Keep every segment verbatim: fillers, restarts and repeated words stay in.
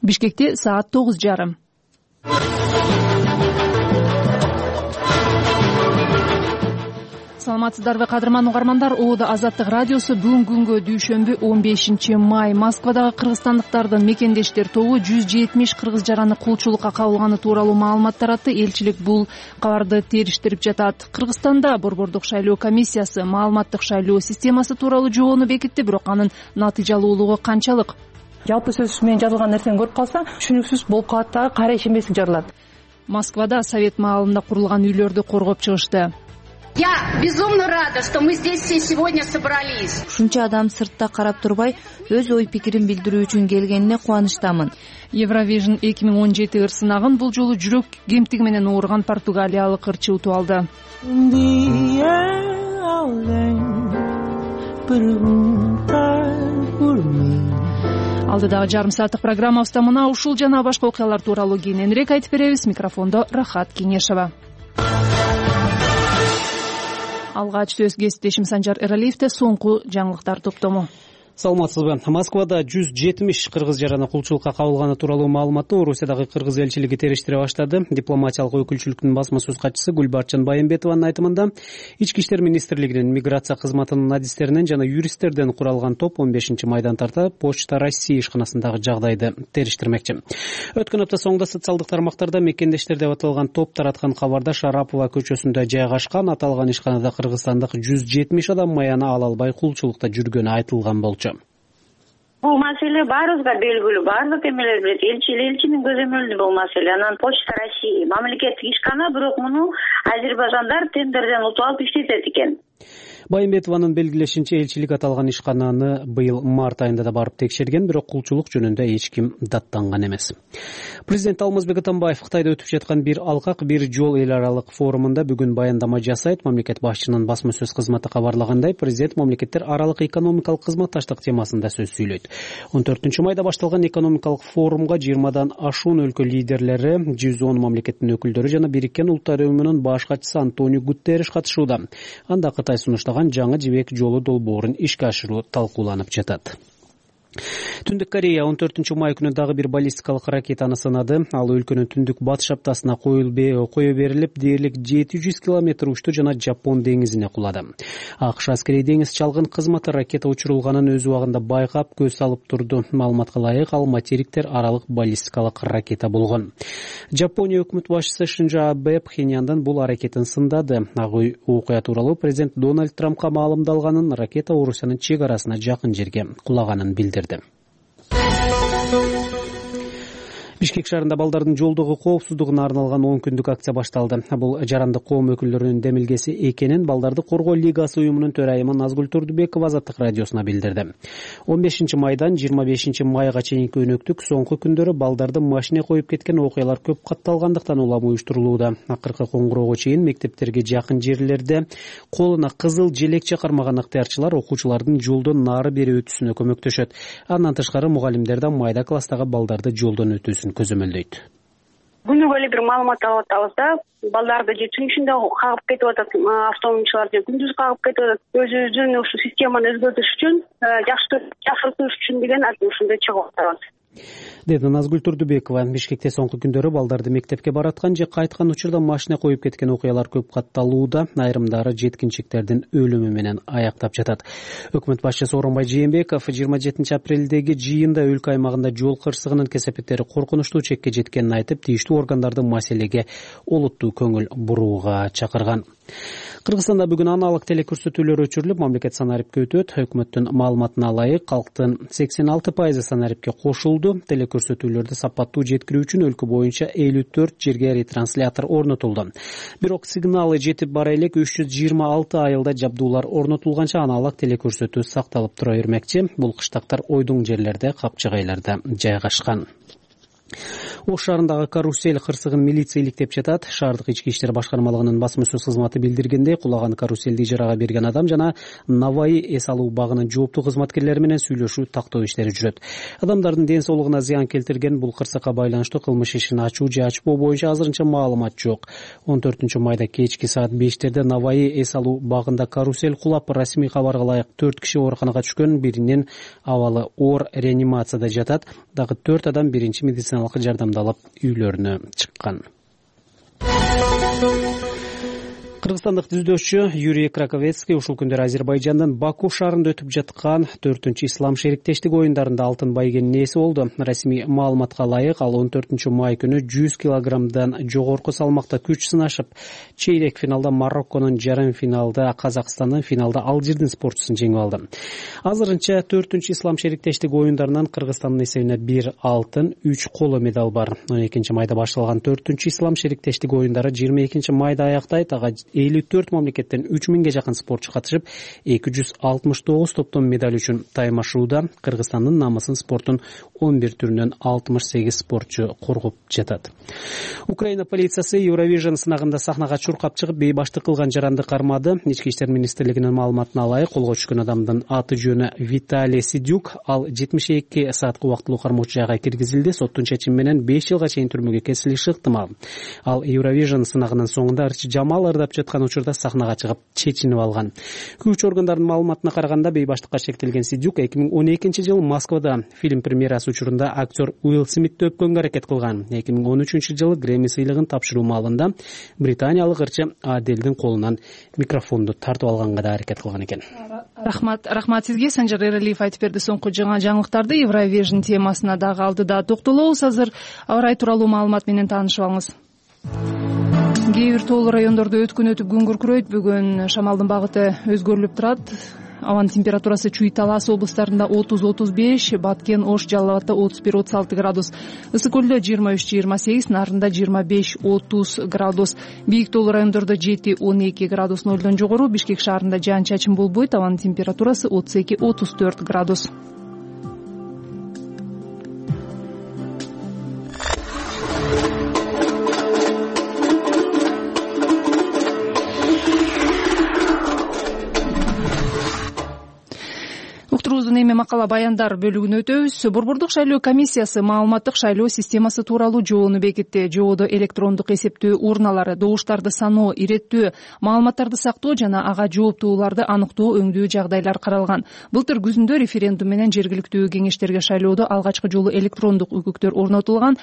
Бишкекте саат тогуз жарым. Саламатсыздарбы кадырман угармандар, Оодо Азаттык радиосу бүгүнкү күнгө дүйшөмбү он бешинчи май Москвадагы кыргызстандыктардын мекендештер тобу жүз жетимиш кыргыз жараны кулчулукка кабылганы тууралуу маалымат таратты. Элчилик бул кабарды териштирип жатат. Кыргызстанда борбордук шайлоо комиссиясы маалыматтык шайлоо системасы тууралуу жобону бекитти, бирок анын натыйжалуулугу канчалык? Жалпы сөз менен жазылган нерсени көрүп калса, түшүнүксүз болуп калат дагы, кара ишенбестик жаралат. Москвада совет маалында курулган үйлөрдү коргоп чыгышты. Я безумно рада, что мы здесь все сегодня собрались. Ушунча адам сыртта карап турбай, өз ой пикирин билдирүү үчүн келгенине кубанычтамын. Евровижн эки миң он жети ырсынагын бул жолу жүрөк кемтиги менен ооруган португалиялык ырчы утуп алды. Алдыдагы жарым сааттык программабызда мына ушул жана башка окуялар тууралуу кийинирээк айтып беребиз. Микрофондо Рахат Кеңешова. Алгач сөз кесиптешим Санжар Эралиевде соңку жаңылыктар топтому. Саламатсызбы. Москвада жүз жетимиш кыргыз жараны кулчулукка кабылганы тууралуу маалыматты Орусиядагы кыргыз элчилиги териштире баштады. Дипломатиялык өкүлчүлүктүн басма сөз катчысы Гүлбарчын Байымбетованын айтымында, Ички иштер министрлигинин миграция кызматынын адистеринен жана юристтерден куралган топ он бешинчи майдан тарта Почта России ишканасындагы жагдайды териштирмекчи. Өткөн апта соңунда социалдык тармактарда мекендештер деп аталган топ тараткан кабарда Шарапова көчөсүндө жайгашкан аталган ишканада кыргызстандык жүз жетимиш адам маяны ала албай кулчулукта жүргөнү айтылган болчу. Бул маселе баарыбызга белгилүү, баардык эмелер билет. Элчи элчинин көзөмөлүндө бул маселе. Анан Почта России мамлекеттик ишкана, бирок муну азербайжандар тендерден утуп алып иштетет экен. Байымбетованын белгилешинче, элчилик аталган ишкананы быйыл март айында да барып текшерген, бирок кулчулук жөнүндө эч ким даттанган эмес. Президент Алмазбек Атамбаев Кытайда өтүп жаткан бир алкак, бир жол эл аралык форумунда бүгүн баяндама жасайт. Мамлекет башчынын басма сөз кызматы кабарлагандай, президент мамлекеттер аралык экономикалык кызматташтык темасында сөз сүйлөйт. он төртүнчү майда башталган экономикалык форумга жыйырмадан ашуун өлкө лидерлери, жүз он мамлекеттин өкүлдөрү жана Бириккен Улуттар уюмунун баш катчысы Антонио Гутерриш катышууда. Анда Кытай сунуштаган жаңы жибек жолу долбоорун ишке ашыруу талкууланып жатат. Түндүк Корея он төртүнчү май күнү дагы бир баллистикалык ракетаны сынады. Ал өлкөнүн түндүк батыш аптасына кое берилип, дээрлик жети жүз километр учту жана Жапон деңизине кулады. АКШ аскерий деңиз чалгын кызматы ракета учурулганын өз убагында байкап, көз салып турду. Маалыматка ылайык, ал материктер аралык баллистикалык ракета болгон. Жапония өкмөт башчысы Шинжо Абе Пхеньяндан бул аракетин сындады. Агы окуя тууралуу президент Дональд Трампка маалымдалганын, ракета Орусиянын чек арасына жакын жерге кулаганын билдирди. Бишкек шаарында балдардын жолдогу коопсуздугуна арналган он күндүк акция башталды. Бул жарандык коом өкүлдөрүнүн демилгеси экенин Балдарды коргоо лигасы уюмунун төрайымы Назгүл Турдубекова Азаттык радиосуна билдирди. он бешинчи майдан жыйырма бешинчи майга чейинки өнөктүк соңку күндөрү балдарды машине коюп кеткен окуялар көп катталгандыктан улам уюштурулууда. Акыркы коңгуроого чейин мектептерге жакын жерлерде колуна кызыл желекче кармаган ыктыярчылар окуучулардын жолдон нары бери өтүүсүнө көмөктөшөт. Андан тышкары мугалимдер да майда класстагы балдарды жолдон өтүүсүн көзөмөлдөйт. Күнүгө эле бир маалымат алып атабыз да, балдарды же түн ичинде кагып кетип атат, автоунчулар же күндүз кагып кетип атат. Өзүбүздүн ушу системаны өзгөртүш үчүн, жакшыртыш үчүн деген ушундай чыгып атабыз. Деди Назгүл Турдубекова. Бишкекте соңку күндөрү балдарды мектепке бараткан же кайткан учурда машина коюп кеткен окуялар көп катталууда, айрымдары жеткинчектердин өлүмү менен аяктап жатат. Өкмөт башчысы Оронбай Жээнбеков жыйырма жетинчи апрелдеги жыйында өлкө аймагында жол кырсыгынын кесепеттери коркунучтуу чекке жеткенин айтып, тийиштүү органдарды маселеге олуттуу көңүл бурууга чакырган. Кыргызстанда бүгүн аналык телекөрсөтүүлөр өчүрүлүп, мамлекет санарипке өтөт. Өкмөттүн маалыматына ылайык, калктын сексен алты пайызы санарипке кошулду. Телекөрсөтүүлөрдү сапаттуу жеткирүү үчүн өлкө боюнча элүү төрт жерге ретранслятор орнотулду. Бирок сигналы жетип бара элек үч жүз жыйырма алты айылда жабдуулар орнотулганча аналык телекөрсөтүү сакталып тура бермекчи. Бул кыштактар ойдуң жерлерде, капчыгайларда жайгашкан. Ош шаарындагы карусель кырсыгын милиция иликтеп жатат. Шаардык ички иштер башкармалыгынын басма сөз кызматы билдиргендей, кулаган каруселди ижарага берген адам жана Наваи эс алуу багынын жооптуу кызматкерлери менен сүйлөшүү, тактоо иштери жүрөт. Адамдардын ден соолугуна зыян келтирген бул кырсыкка байланыштуу кылмыш ишин ачуу же ачпоо боюнча азырынча маалымат жок. он төртүнчү майда кечки саат бештерде Наваи эс алуу багында карусель кулап, расмий кабарга ылайык төрт киши ооруканага түшкөн. Биринин абалы оор, реанимацияда жатат. Дагы төрт адам биринчи медициналык жардамды алып үйлөрүнө чыккан. Кыргызстандык түздөшчү Юрий Краковецкий ушул күндөр Азербайжандын Баку шаарында өтүп жаткан төртүнчү ислам шериктештик оюндарында алтын байгенин ээси болду. Расмий маалыматка ылайык, ал он төртүнчү май күнү жүз килограммдан жогорку салмакта күч сынашып, чейрек финалда Марокконун, жарым финалда Казакстандын, финалда Алжирдин спортчусун жеңип алды. Азырынча төртүнчү ислам шериктештик оюндарынан Кыргызстандын эсебине бир алтын, үч коло медаль бар. он экинчи майда башталган төртүнчү ислам шериктештик оюндары жыйырма экинчи майда аяктайт. Ага элүү төрт мамлекеттен үч миңге жакын спортчу катышып, эки жүз алтымыш тогуз топтон медаль үчүн таймашууда. Кыргызстандын намысын спорттун он бир түрүнөн алтымыш сегиз спортчу коргоп жатат. Украина полициясы Eurovision сынагында сахнага чуркап чыгып, бейбаштык кылган жаранды кармады. Ички иштер министрлигинин маалыматына ылайык, колго түшкөн адамдын аты жөнү Виталий Сидюк. Ал жетимиш эки саатка убактылуу кармоочу жайга киргизилди. Соттун чечими менен беш жылга чейин түрмөгө кесилиши ыктымал. Ал Eurovision сынагынын соңунда ырчы Жамал ырдап жаткан учурда сахнага чыгып чечинип алган. Күч органдарынын маалыматына караганда, бейбаштыкка шектелген Сидюк эки миң он экинчи жылы Москвада фильм премьерасы учурунда актер Уилл Смитти өпкөнгө аракет кылган. эки миң он үчүнчү жылы Грэмми сыйлыгын тапшыруу маалында британиялык ырчы Аделдин колунан микрофонду тартып алганга да аракет кылган экен. Рахмат, рахмат сизге. Санжар Эралиев айтып берди соңку жаңы жаңылыктарды. Eurovision темасына дагы алдыда токтолобуз. Азыр аба ырайы тууралуу маалымат менен таанышып алыңыз. Кээ бир тоолуу райондордо өткөн өтүп күн күркүрөйт. Бүгүн шамалдын багыты өзгөрүлүп турат. Абанын температурасы Чүй, Талас облустарында отуз отуз беш, Баткен, Ош, Жалал абадта отуз бир отуз алты градус, Ысык көлдө жыйырма үч жыйырма сегиз, Нарында жыйырма беш отуз градус, бийик тоолуу райондордо жети он эки градус нолдон жогору, Бишкек шаарында жаан чачын болбойт. Абанын температурасы отуз эки отуз төрт градус. Эми макала баяндар бөлүгүнө өтөбүз. Борбордук шайлоо комиссиясы маалыматтык шайлоо системасы тууралуу жобону бекитти. Жободо электрондук эсептөө урналары, добуштарды саноо, иреттөө, маалыматтарды сактоо жана ага жооптууларды аныктоо өңдүү жагдайлар каралган. Былтыр күзүндө референдум менен жергиликтүү кеңештерге шайлоодо алгачкы жолу электрондук үкүктөр орнотулган.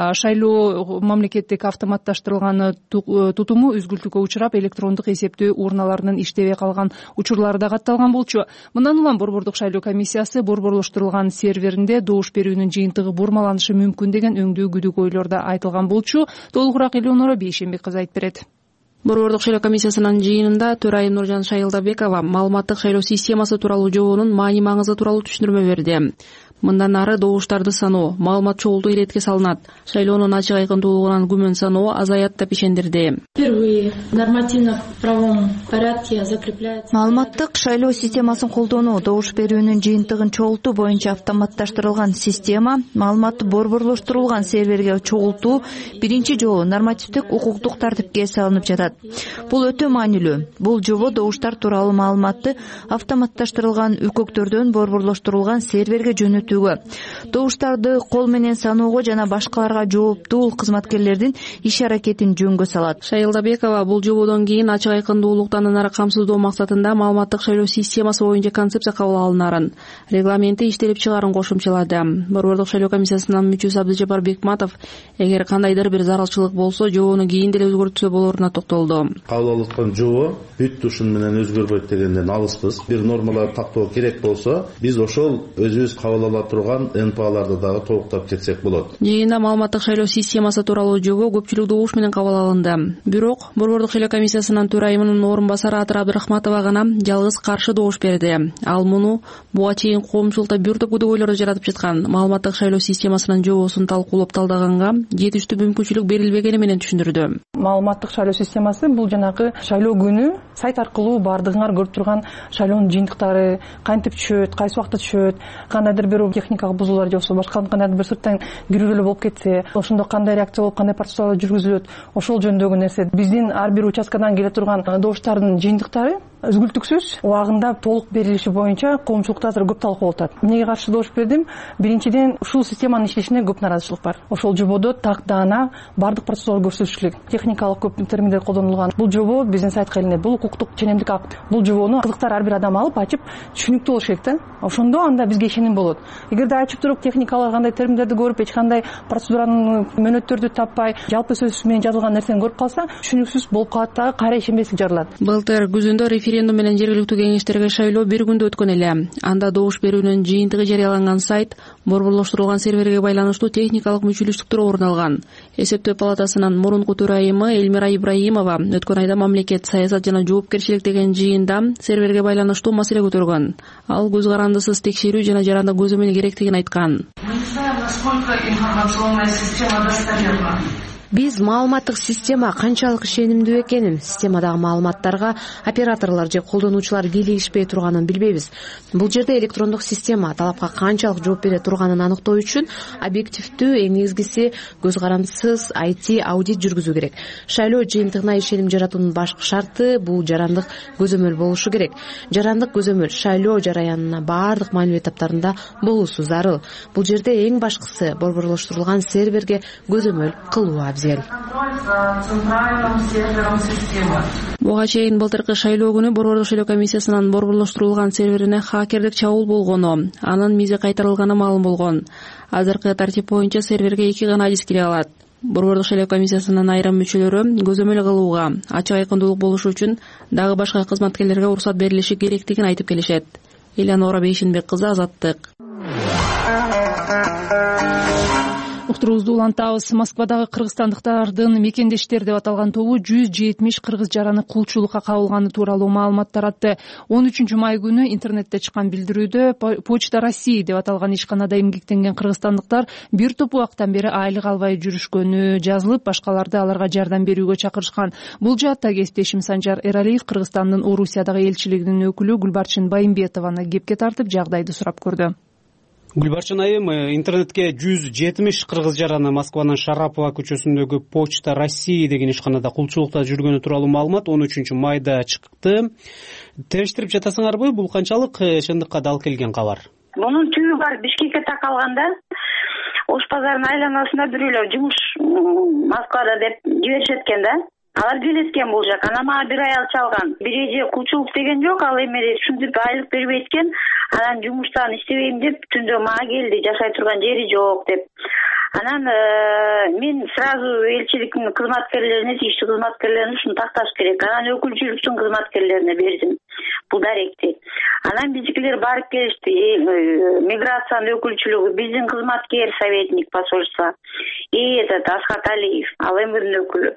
Шайлоо мамлекеттик автоматташтырылган тутуму үзгүлтүккө учурап, электрондук эсептөө урналарынын иштебей калган учурлары да катталган болчу. Мындан улам борбордук шайлоо комиссиясы борборлоштурулган серверинде добуш берүүнүн жыйынтыгы бурмаланышы мүмкүн деген өңдүү күдүк ойлордо айтылган болчу. Толугураак Элеонора Бейшенбек кызы айтып берет. Борбордук шайлоо комиссиясынын жыйынында төрайым Нуржан Шайылдабекова маалыматтык шайлоо системасы тууралуу жобонун маани маңызы тууралуу түшүндүрмө берди. Мындан ары добуштарды саноо, маалымат чогултуу иретке салынат. Шайлоонун ачык айкындуулугунан күмөн саноо азаят деп ишендирди. Впервые в нормативно-правовом порядке закрепляется. Маалыматтык шайлоо системасын колдонуу, добуш берүүнүн жыйынтыгын чогултуу боюнча автоматташтырылган система, маалыматты борборлоштурулган серверге чогултуу биринчи жолу нормативдик укуктук тартипке салынып жатат. Бул өтө маанилүү. Бул жобо добуштар тууралуу маалыматты автоматташтырылган үкөктөрдөн борборлоштурулган серверге жөнөтүү, добуштарды кол менен саноого жана башкаларга жооптуу кызматкерлердин иш аракетин жөнгө салат. Шайылдабекова бул жободон кийин ачык айкындуулуктан ары камсыздоо максатында маалыматтык шайлоо системасы боюнча концепция кабыл алынарын, регламенти иштелип чыгаарын кошумчалады. Борбордук шайлоо комиссиясынын мүчөсү Абдыжапар Бекматов эгер кандайдыр бир зарылчылык болсо, жобону кийин деле өзгөртсө болоруна токтолду. Кабыл алынган жобо бүт ушун менен өзгөрбөйт дегенден алыспыз. Бир нормалар тактоо керек болсо, биз ошол өзүбүз кабыл ала турган эн пэ аларды дагы толуктап кетсек болот. Жыйында маалыматтык шайлоо системасы тууралуу жобо көпчүлүк добуш менен кабыл алынды. Бирок борбордук шайлоо комиссиясынын төрайымынын орун басары Атыр Абдрахматова гана жалгыз каршы добуш берди. Ал муну буга чейин коомчулукта бир топ күдүк ойлорду жаратып жаткан маалыматтык шайлоо системасынын жобосун талкуулап талдаганга жетиштүү мүмкүнчүлүк берилбегени менен түшүндүрдү. Маалыматтык шайлоо системасы бул жанагы шайлоо күнү сайт аркылуу бардыгыңар көрүп турган шайлоонун жыйынтыктары кантип түшөт, кайсы убакта түшөт, кандайдыр бир техникалык бузуулар же болбосо башка кандайдыр бир сырттан кирүүлөр болуп кетсе, ошондо кандай реакция болуп, кандай процедуралар жүргүзүлөт, ошол жөнүндөгү нерсе. Биздин ар бир участкадан келе турган добуштардын жыйынтыктары үзгүлтүксүз убагында толук берилиши боюнча коомчулукта азыр көп талкуу болуп атат. Эмнеге каршы добуш бердим? Биринчиден, ушул системанын иштешине көп нааразычылык бар. Ошол жободо так даана бардык процедуралар көрсөтүлүш керек. Техникалык көп терминдер колдонулган. Бул жобо биздин сайтка илинет. Бул укуктук ченемдик акт. Бул жобону кызыктар ар бир адам алып, ачып, түшүнүктүү болуш керек да. Ошондо анда бизге ишеним болот. Эгерде ачып туруп техникалык кандай терминдерди көрүп, эч кандай процедуранын мөөнөттөрдү таппай, жалпы сөз менен жазылган нерсени көрүп калса, түшүнүксүз болуп калат да, кайра ишенбестик жаралат. Былтыр күзүндө референдум менен жергиликтүү кеңештерге шайлоо бир күндө өткөн эле. Анда добуш берүүнүн жыйынтыгы жарыяланган сайт борборлоштурулган серверге байланыштуу техникалык мүчүлүштүктөр орун алган. Эсептөө палатасынын мурунку төрайымы Элмира Ибраимова өткөн айда мамлекет саясат жана жоопкерчилик деген жыйында серверге байланыштуу маселе көтөргөн. Ал көз карандысыз текшерүү жана жарандык көзөмөл керектигин айткан. Биз маалыматтык система канчалык ишенимдүү экенин, системадагы маалыматтарга операторлор же колдонуучулар келишпей турганын билбейбиз. Бул жерде электрондук система талапка канчалык жооп бере турганын аныктоо үчүн объективдүү, эң негизгиси көз карандысыз ай ти аудит жүргүзүү керек. Шайлоо жыйынтыгына ишеним жаратуунун башкы шарты бул жарандык көзөмөл болушу керек. Жарандык көзөмөл шайлоо жараянына баардык маанилүү этаптарында болуусу зарыл. Бул жерде эң башкысы борборлоштурулган серверге көзөмөл кылуу. Буга чейин былтыркы шайлоо күнү Борбордук шайлоо комиссиясынын борборлоштурулган серверине хакердик чабуул болгону, анын мизи кайтарылганы маалым болгон. Азыркы тартип боюнча серверге эки гана диск кире алат. Борбордук шайлоо комиссиясынын айрым мүчөлөрү көзөмөл кылууга, ачык айкындуулук болушу үчүн дагы башка кызматкерлерге уруксат берилиши керектигин айтып келишет. Элеонора Бейшинбек кызы, Азаттык. Уктуруубузду улантабыз. Москвадагы кыргызстандыктардын мекендештер деп аталган тобу жүз жетимиш кыргыз жараны кулчулукка кабылганы тууралуу маалымат таратты. он үчүнчү май күнү интернетте чыккан билдирүүдө Почта России деп аталган ишканада эмгектенген кыргызстандыктар бир топ убакыттан бери айлык албай жүрүшкөнү жазылып, башкаларды аларга жардам берүүгө чакырышкан. Бул жаатта кесиптешим Санжар Эралиев Кыргызстандын Орусиядагы элчилигинин өкүлү Гүлбарчын Байымбетованы кепке тартып, жагдайды сурап көрдү. Гүлбарчын айым, интернетке жүз жетимиш кыргыз жараны Москванын Шарапова көчөсүндөгү Почта России деген ишканада кулчулукта жүргөнү тууралуу маалымат он үчүнчү майда чыкты. Териштирип жатасыңарбы? Бул канчалык чындыкка дал келген кабар? Мунун түбү бар Бишкекке такалган да. Ош базарынын айланасында бирөөлөр жумуш Москвада деп жиберишет экен да. Алар келескен бул жак. Анан мага бир аял чалган. Бир эже кулчулук деген жок, ал эме ушинтип айлык бербейт экен. Анан жумуштан иштебейм деп түндө мага келди, жашай турган жери жок деп. Анан мен сразу элчиликтин кызматкерлерине, тийиштүү кызматкерлерине ушуну такташ керек. Анан өкүлчүлүктүн кызматкерлерине бердим бул даректи. Анан биздикилер барып келишти. Миграциянын өкүлчүлүгү, биздин кызматкер, советник посольства и этот Асхат Алиев, ал эмирдин өкүлү.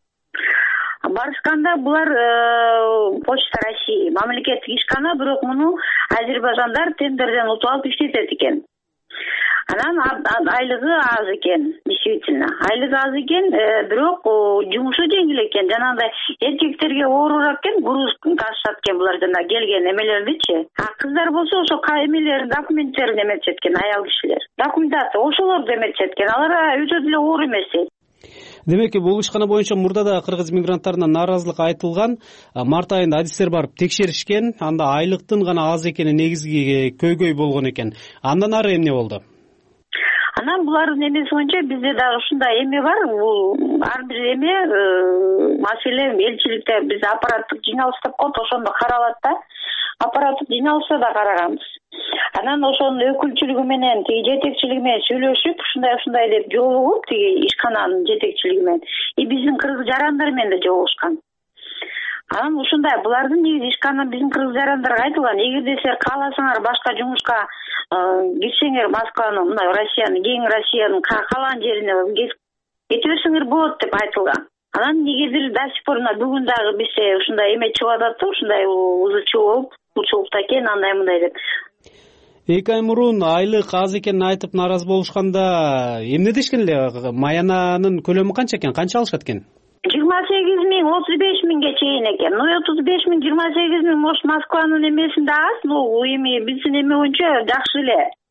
Барышканда булар Почта России мамлекеттик ишкана, бирок муну азербайжандар тендерден утуп алып иштетет экен. Анан айлыгы аз экен, действительно. Айлыгы аз экен, бирок жумушу жеңил экен. Жанагындай эркектерге оорураак экен, груз ташышат экен булар жана келген эмелердичи. А кыздар болсо ошо эмелерин, документтерин эметишет экен, аял кишилер. Документация ошолорду эметишет экен. Алар өтө деле оор эмес. Демек, бул ишкана боюнча мурда да кыргыз мигранттарынан нааразылык айтылган. Март айында адистер барып текшеришкен. Анда айлыктын гана аз экени негизги көйгөй болгон экен. Андан ары эмне болду? Анан булардын эмеси боюнча бизде дагы ушундай эме бар. Бул ар бир эме маселе элчиликте бизде аппараттык жиналыш деп коет, ошондо каралат да. Аппараттык жиналышта да караганбыз. Анан ошонун өкүлчүлүгү менен, тиги жетекчилиги менен сүйлөшүп, ушундай ушундай деп жолугуп, тиги ишкананын жетекчилиги менен и биздин кыргыз жарандар менен да жолугушкан. Анан ушундай булардын негизи ишкана биздин кыргыз жарандарга айтылган, эгерде силер кааласаңар башка жумушка кирсеңер Москванын, мына Россиянын, кең Россиянын каалаган жерине кете берсеңер болот деп айтылган. Анан негедир до сих пор бүгүн дагы бизде ушундай эме чыгып атат, ушундай узу чыгып, кулчулукта экен, андай мындай деп. Эки ай мурун айлык аз экенин айтып нааразы болушканда эмне дешкен эле? Маянанын көлөмү канча экен? Канча алышат экен? жыйырма сегиз миң, отуз беш миңге чейин экен. Ну отуз беш миң, жыйырма сегиз миң, может Москванын эмесинде аз, ну эми биздин эме боюнча жакшы эле.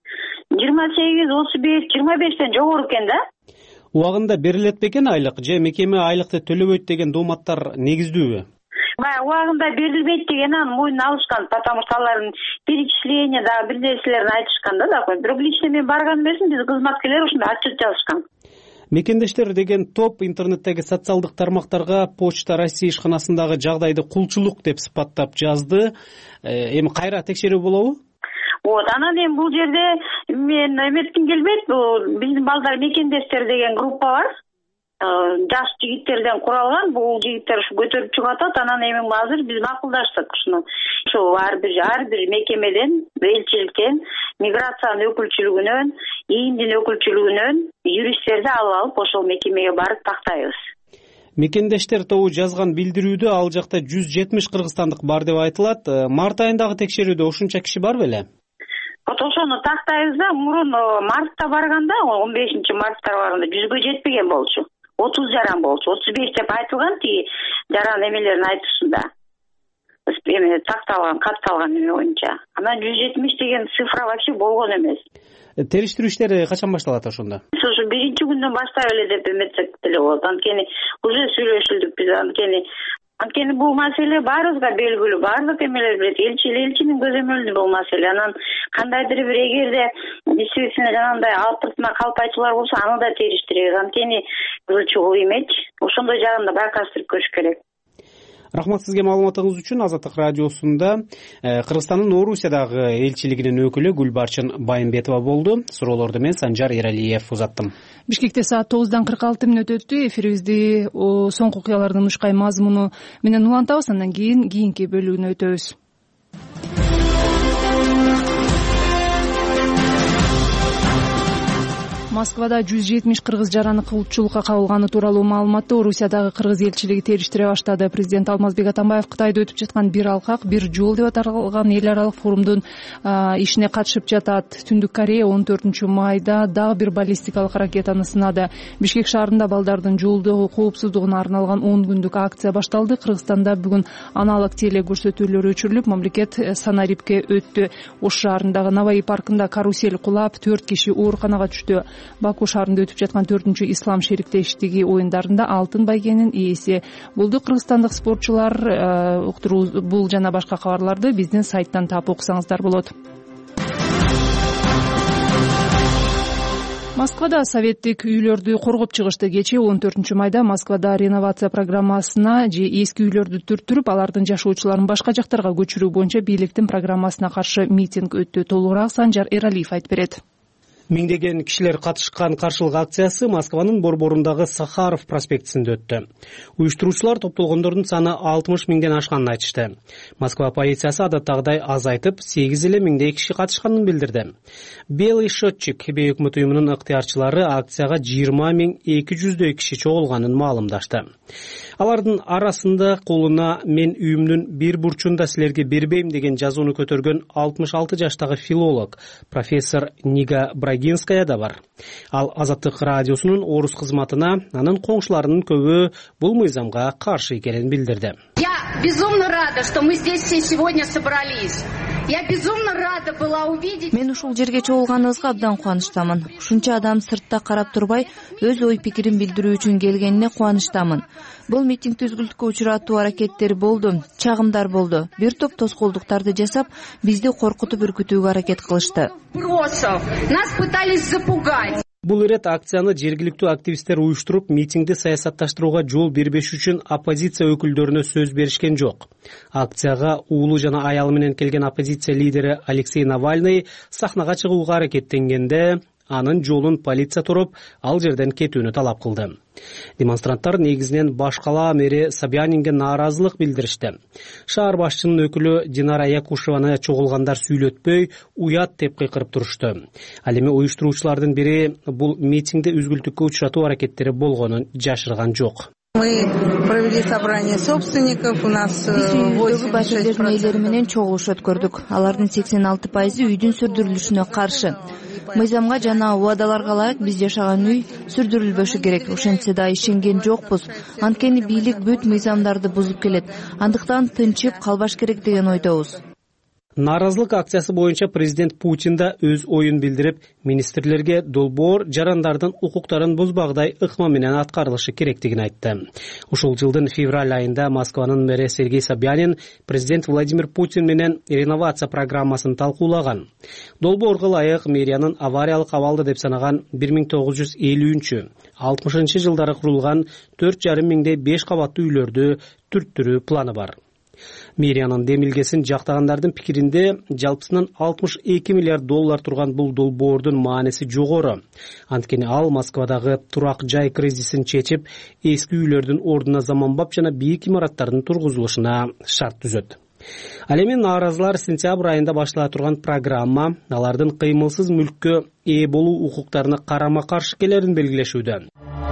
жыйырма сегиз отуз беш жыйырма бештен жогору экен да. Убагында берилет бекен айлык же мекеме айлыкты төлөбөйт деген дооматтар негиздүүбү? Баягы убагында берилбейт деген анын мойнуна алышкан, потому что алардын перечисление дагы бир нерселерин айтышкан да дагы. Бирок лично мен барган эмесмин, биз кызматкерлер ушундай отчет жазышкан. Мекендештер деген топ интернеттеги социалдык тармактарга Почта Россия ишканасындагы жагдайды кулчулук деп сыпаттап жазды. Эми кайра текшерүү болобу? Вот, анан эми бул жерде мен эметким келбейт, бул биздин балдар мекендештер деген группа бар. Жаш жигиттерден куралган, бул жигиттер ушу көтөрүп чыгып атат. Анан эми азыр биз макулдаштык ушуну. Ошо ар бир ар бир мекемеден, элчиликтен, миграциянын өкүлчүлүгүнөн, ИИМдин өкүлчүлүгүнөн юристтерди алып алып ошол мекемеге барып тактайбыз. Мекендештер тобу жазган билдирүүдө ал жакта жүз жетимиш кыргызстандык бар деп айтылат. Март айындагы текшерүүдө ушунча киши бар беле? Вот ошону тактайбыз да, мурун мартта барганда, он бешинчи мартта барганда жүзгө жетпеген болчу. отуз жаран болчу. отуз беш деп айтылган тиги жаран эмелердин айтышында. Эме такталган, катталган эме боюнча. Анан жүз жетимиш деген цифра вообще болгон эмес. Териштирүү иштери качан башталат ошондо? Ошо биринчи күндөн баштап эле деп эметсек деле болот. Анткени уже сүйлөшүлдүк биз, анткени анткени бул маселе баарыбызга белгилүү, баардык эмелер билет. Элчи элчинин көзөмөлүндө бул маселе. Анан кандайдыр бир эгерде действительно жанагындай алыптыртма калпайчылар болсо, аны да териштиребиз. Анткени бул чогуу эмеч, ошондой жагында байкаштырып көрүш керек. Рахмат сизге маалыматыңыз үчүн. Азаттык радиосунда Кыргызстандын Орусиядагы элчилигинин өкүлү Гүлбарчын Байымбетова болду. Суроолорду мен Санжар Эралиев узаттым. Бишкекте саат тогуздан кырк алты мүнөт өттү. Эфирибизди соңку окуялардын ушкай мазмуну менен улантабыз. Андан кийин кийинки бөлүгүнө өтөбүз. Москвада жүз жетимиш кыргыз жараны кулчулукка кабылганы тууралуу маалыматты Орусиядагы кыргыз элчилиги териштире баштады. Президент Алмазбек Атамбаев Кытайда өтүп жаткан бир алкак, бир жол деп аталган эл аралык форумдун ишине катышып жатат. Түндүк Корея он төртүнчү майда дагы бир баллистикалык ракетаны сынады. Бишкек шаарында балдардын жолдогу коопсуздугуна арналган он күндүк акция башталды. Кыргызстанда бүгүн аналог теле көрсөтүүлөр өчүрүлүп, мамлекет санарипке өттү. Ош шаарындагы Наваи паркында карусель кулап, төрт киши ооруканага түштү. Баку шаарында өтүп жаткан төртүнчү ислам шериктештиги оюндарында алтын байгенин ээси болду. Кыргызстандык спортчулар уктуруу бул жана башка кабарларды биздин сайттан таап окусаңыздар болот. Москвада советтик үйлөрдү коргоп чыгышты. Кечээ он төртүнчү майда Москвада реновация программасына же эски үйлөрдү түрттүрүп, алардын жашоочуларын башка жактарга көчүрүү боюнча бийликтин программасына каршы митинг өттү. Толугураак Санжар Эралиев айтып берет. Миңдеген кишилер катышкан каршылык акциясы Москванын борборундагы Сахаров проспектисинде өттү. Уюштуруучулар топтолгондордун саны алтымыш миңден ашканын айтышты. Москва полициясы адаттагыдай азайтып, сегиз эле миңдей киши катышканын билдирди. Белый счетчик эбей өкмөт уюмунун ыктыярчылары акцияга жыйырма миң эки жүздөй киши чогулганын маалымдашты. Алардын арасында колуна "Мен үйүмдүн бир бурчунда силерге бербейм" деген жазууну көтөргөн алтымыш алты жаштагы филолог профессор Нига Брагинская да бар. Ал Азаттык радиосунун Орус кызматына анын коңшуларынын көбү бул мыйзамга каршы экенин билдирди. Я безумно рада, что мы здесь все сегодня собрались. Я безумно рада была увидеть. Мен ушул жерге чогулганыбызга абдан кубанычтамын. Ушунча адам сыртта карап турбай, өз ой пикирин билдирүү үчүн келгенине кубанычтамын. Бул митингди үзгүлтүккө учуратуу аракеттери болду, чагымдар болду. Бир топ тоскоолдуктарды жасап, бизди коркутуп үркүтүүгө аракет кылышты. Нас пытались запугать. Бул ирет акцияны жергиликтүү активисттер уюштуруп, митингди саясатташтырууга жол бербеш үчүн оппозиция өкүлдөрүнө сөз беришкен жок. Акцияга уулу жана аялы менен келген оппозиция лидери Алексей Навальный сахнага чыгууга аракеттенгенде анын жолун полиция туруп, ал жерден кетүүнү талап кылды. Демонстранттар негизинен башкала мэри Собянинге нааразылык билдиришти. Шаар башчынын өкүлү Динара Якушеваны чогулгандар сүйлөтпөй, уят деп кыйкырып турушту. Ал эми уюштуруучулардын бири бул митингде үзгүлтүккө учуратуу аракеттери болгонун жашырган жок. Мы провели собрание собственников, у нас восемьдесят шесть процентов менен чогулуш өткөрдүк. Алардын сексен алты пайызы үйдүн сүрдүрүлүшүнө каршы. Мыйзамга жана убадаларга ылайык биз жашаган үй сүрдүрүлбөшү керек. Ошентсе да ишенген жокпуз. Анткени бийлик бүт мыйзамдарды бузуп келет. Андыктан тынчып калбаш керек деген ойдобуз. Нааразылык акциясы боюнча президент Путин да өз оюн билдирип, министрлерге долбоор жарандардын укуктарын бузбагдай ыкма менен аткарылышы керектигин айтты. Ушул жылдын февраль айында Москванын мэри Сергей Собянин президент Владимир Путин менен реновация программасын талкуулаган. Долбоорго ылайык мэриянын авариялык абалда деп санаган бир миң тогуз жүз элүүнчү алтымышынчы жылдары курулган төрт жарым миңдей беш кабаттуу үйлөрдү түрттүрүү планы бар. Мэриянын демилгесин жактагандардын пикиринде жалпысынан алтымыш эки миллиард доллар турган бул долбоордун мааниси жогору. Анткени ал Москвадагы турак жай кризисин чечип, эски үйлөрдүн ордуна заманбап жана бийик имараттардын тургузулушуна шарт түзөт. Ал эми нааразылар сентябрь айында баштала турган программа алардын кыймылсыз мүлккө ээ болуу укуктарына карама каршы келерин белгилешүүдө.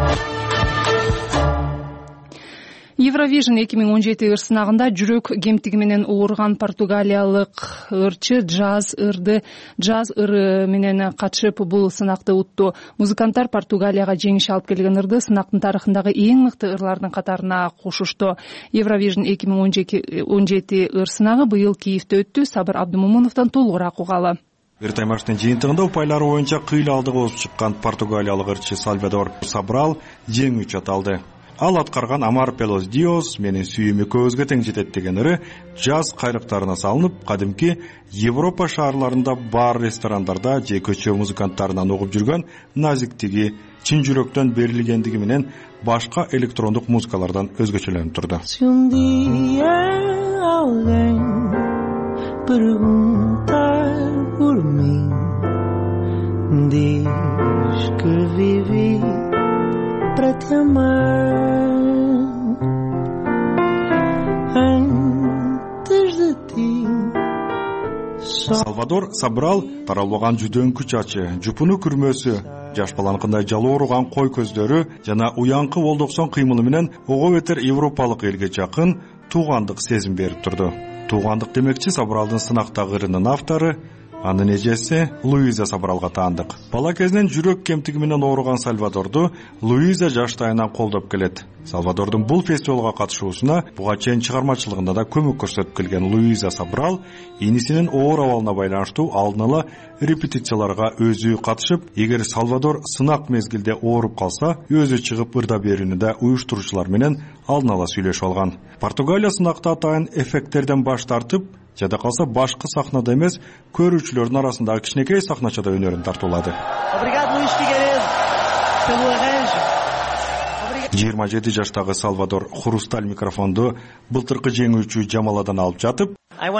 Евровижн эки миң он жети ыр-сынагында жүрөк кемтиги менен ооруган португалиялык ырчы Джаз ырды Джаз ыры менен катышып бул сынакты утту. Музыканттар Португалияга жеңиш алып келген ырды сынактын тарыхындагы эң мыкты ырлардын катарына кошушту. Евровижн эки миң он жети ыр-сынагы быйыл Киевде өттү. Сабыр Абдымомуновдон толугураак угалы. Эртаймаштын жыйынтыгында упайлары боюнча кыйла алдыга озуп чыккан португалиялык ырчы Сальвадор Собрал жеңүүчү аталды. Ал аткарган Амар Пелос Диос менин сүйүүмө көзгө тең жетет деген ыры жаз кайрыктарына салынып, кадимки Европа шаарларында бар ресторандарда же көчө музыканттарынан угуп жүргөн назиктиги, чын жүрөктөн берилгендиги менен башка электрондук музыкалардан өзгөчөлөнүп турду. Para te amar antes de ti. Салвадор Собрал таралбаган жүдөңкү чачы, жупуну күрмөсү, жаш баланкындай жалоо уруган кой көздөрү жана уянкы болдоксон кыймылы менен ого бетер европалык элге жакын туугандык сезим берип турду. Туугандык демекчи Собралдын сынактагы ырынын автору, анын эжеси Луиза Собралга таандык. Бала кезинен жүрөк кемтиги менен ооруган Сальвадорду Луиза жаштайынан колдоп келет. Сальвадордун бул фестивалга катышуусуна буга чейин чыгармачылыгында да көмөк көрсөтүп келген Луиза Собрал инисинин оор абалына байланыштуу алдын ала репетицияларга өзү катышып, эгер Сальвадор сынак мезгилде ооруп калса, өзү чыгып ырда берүүнү да уюштуруучулар менен алдын ала сүйлөшүп алган. Португалия сынакта атайын эффекттерден баш тартып, жада калса башкы сахнада эмес, көрүүчүлөрдүн арасындагы кичинекей сахначада өнөрүн тартуулады. жыйырма жети жаштагы Сальвадор хрусталь микрофонду былтыркы жеңүүчү Жамаладан алып жатып,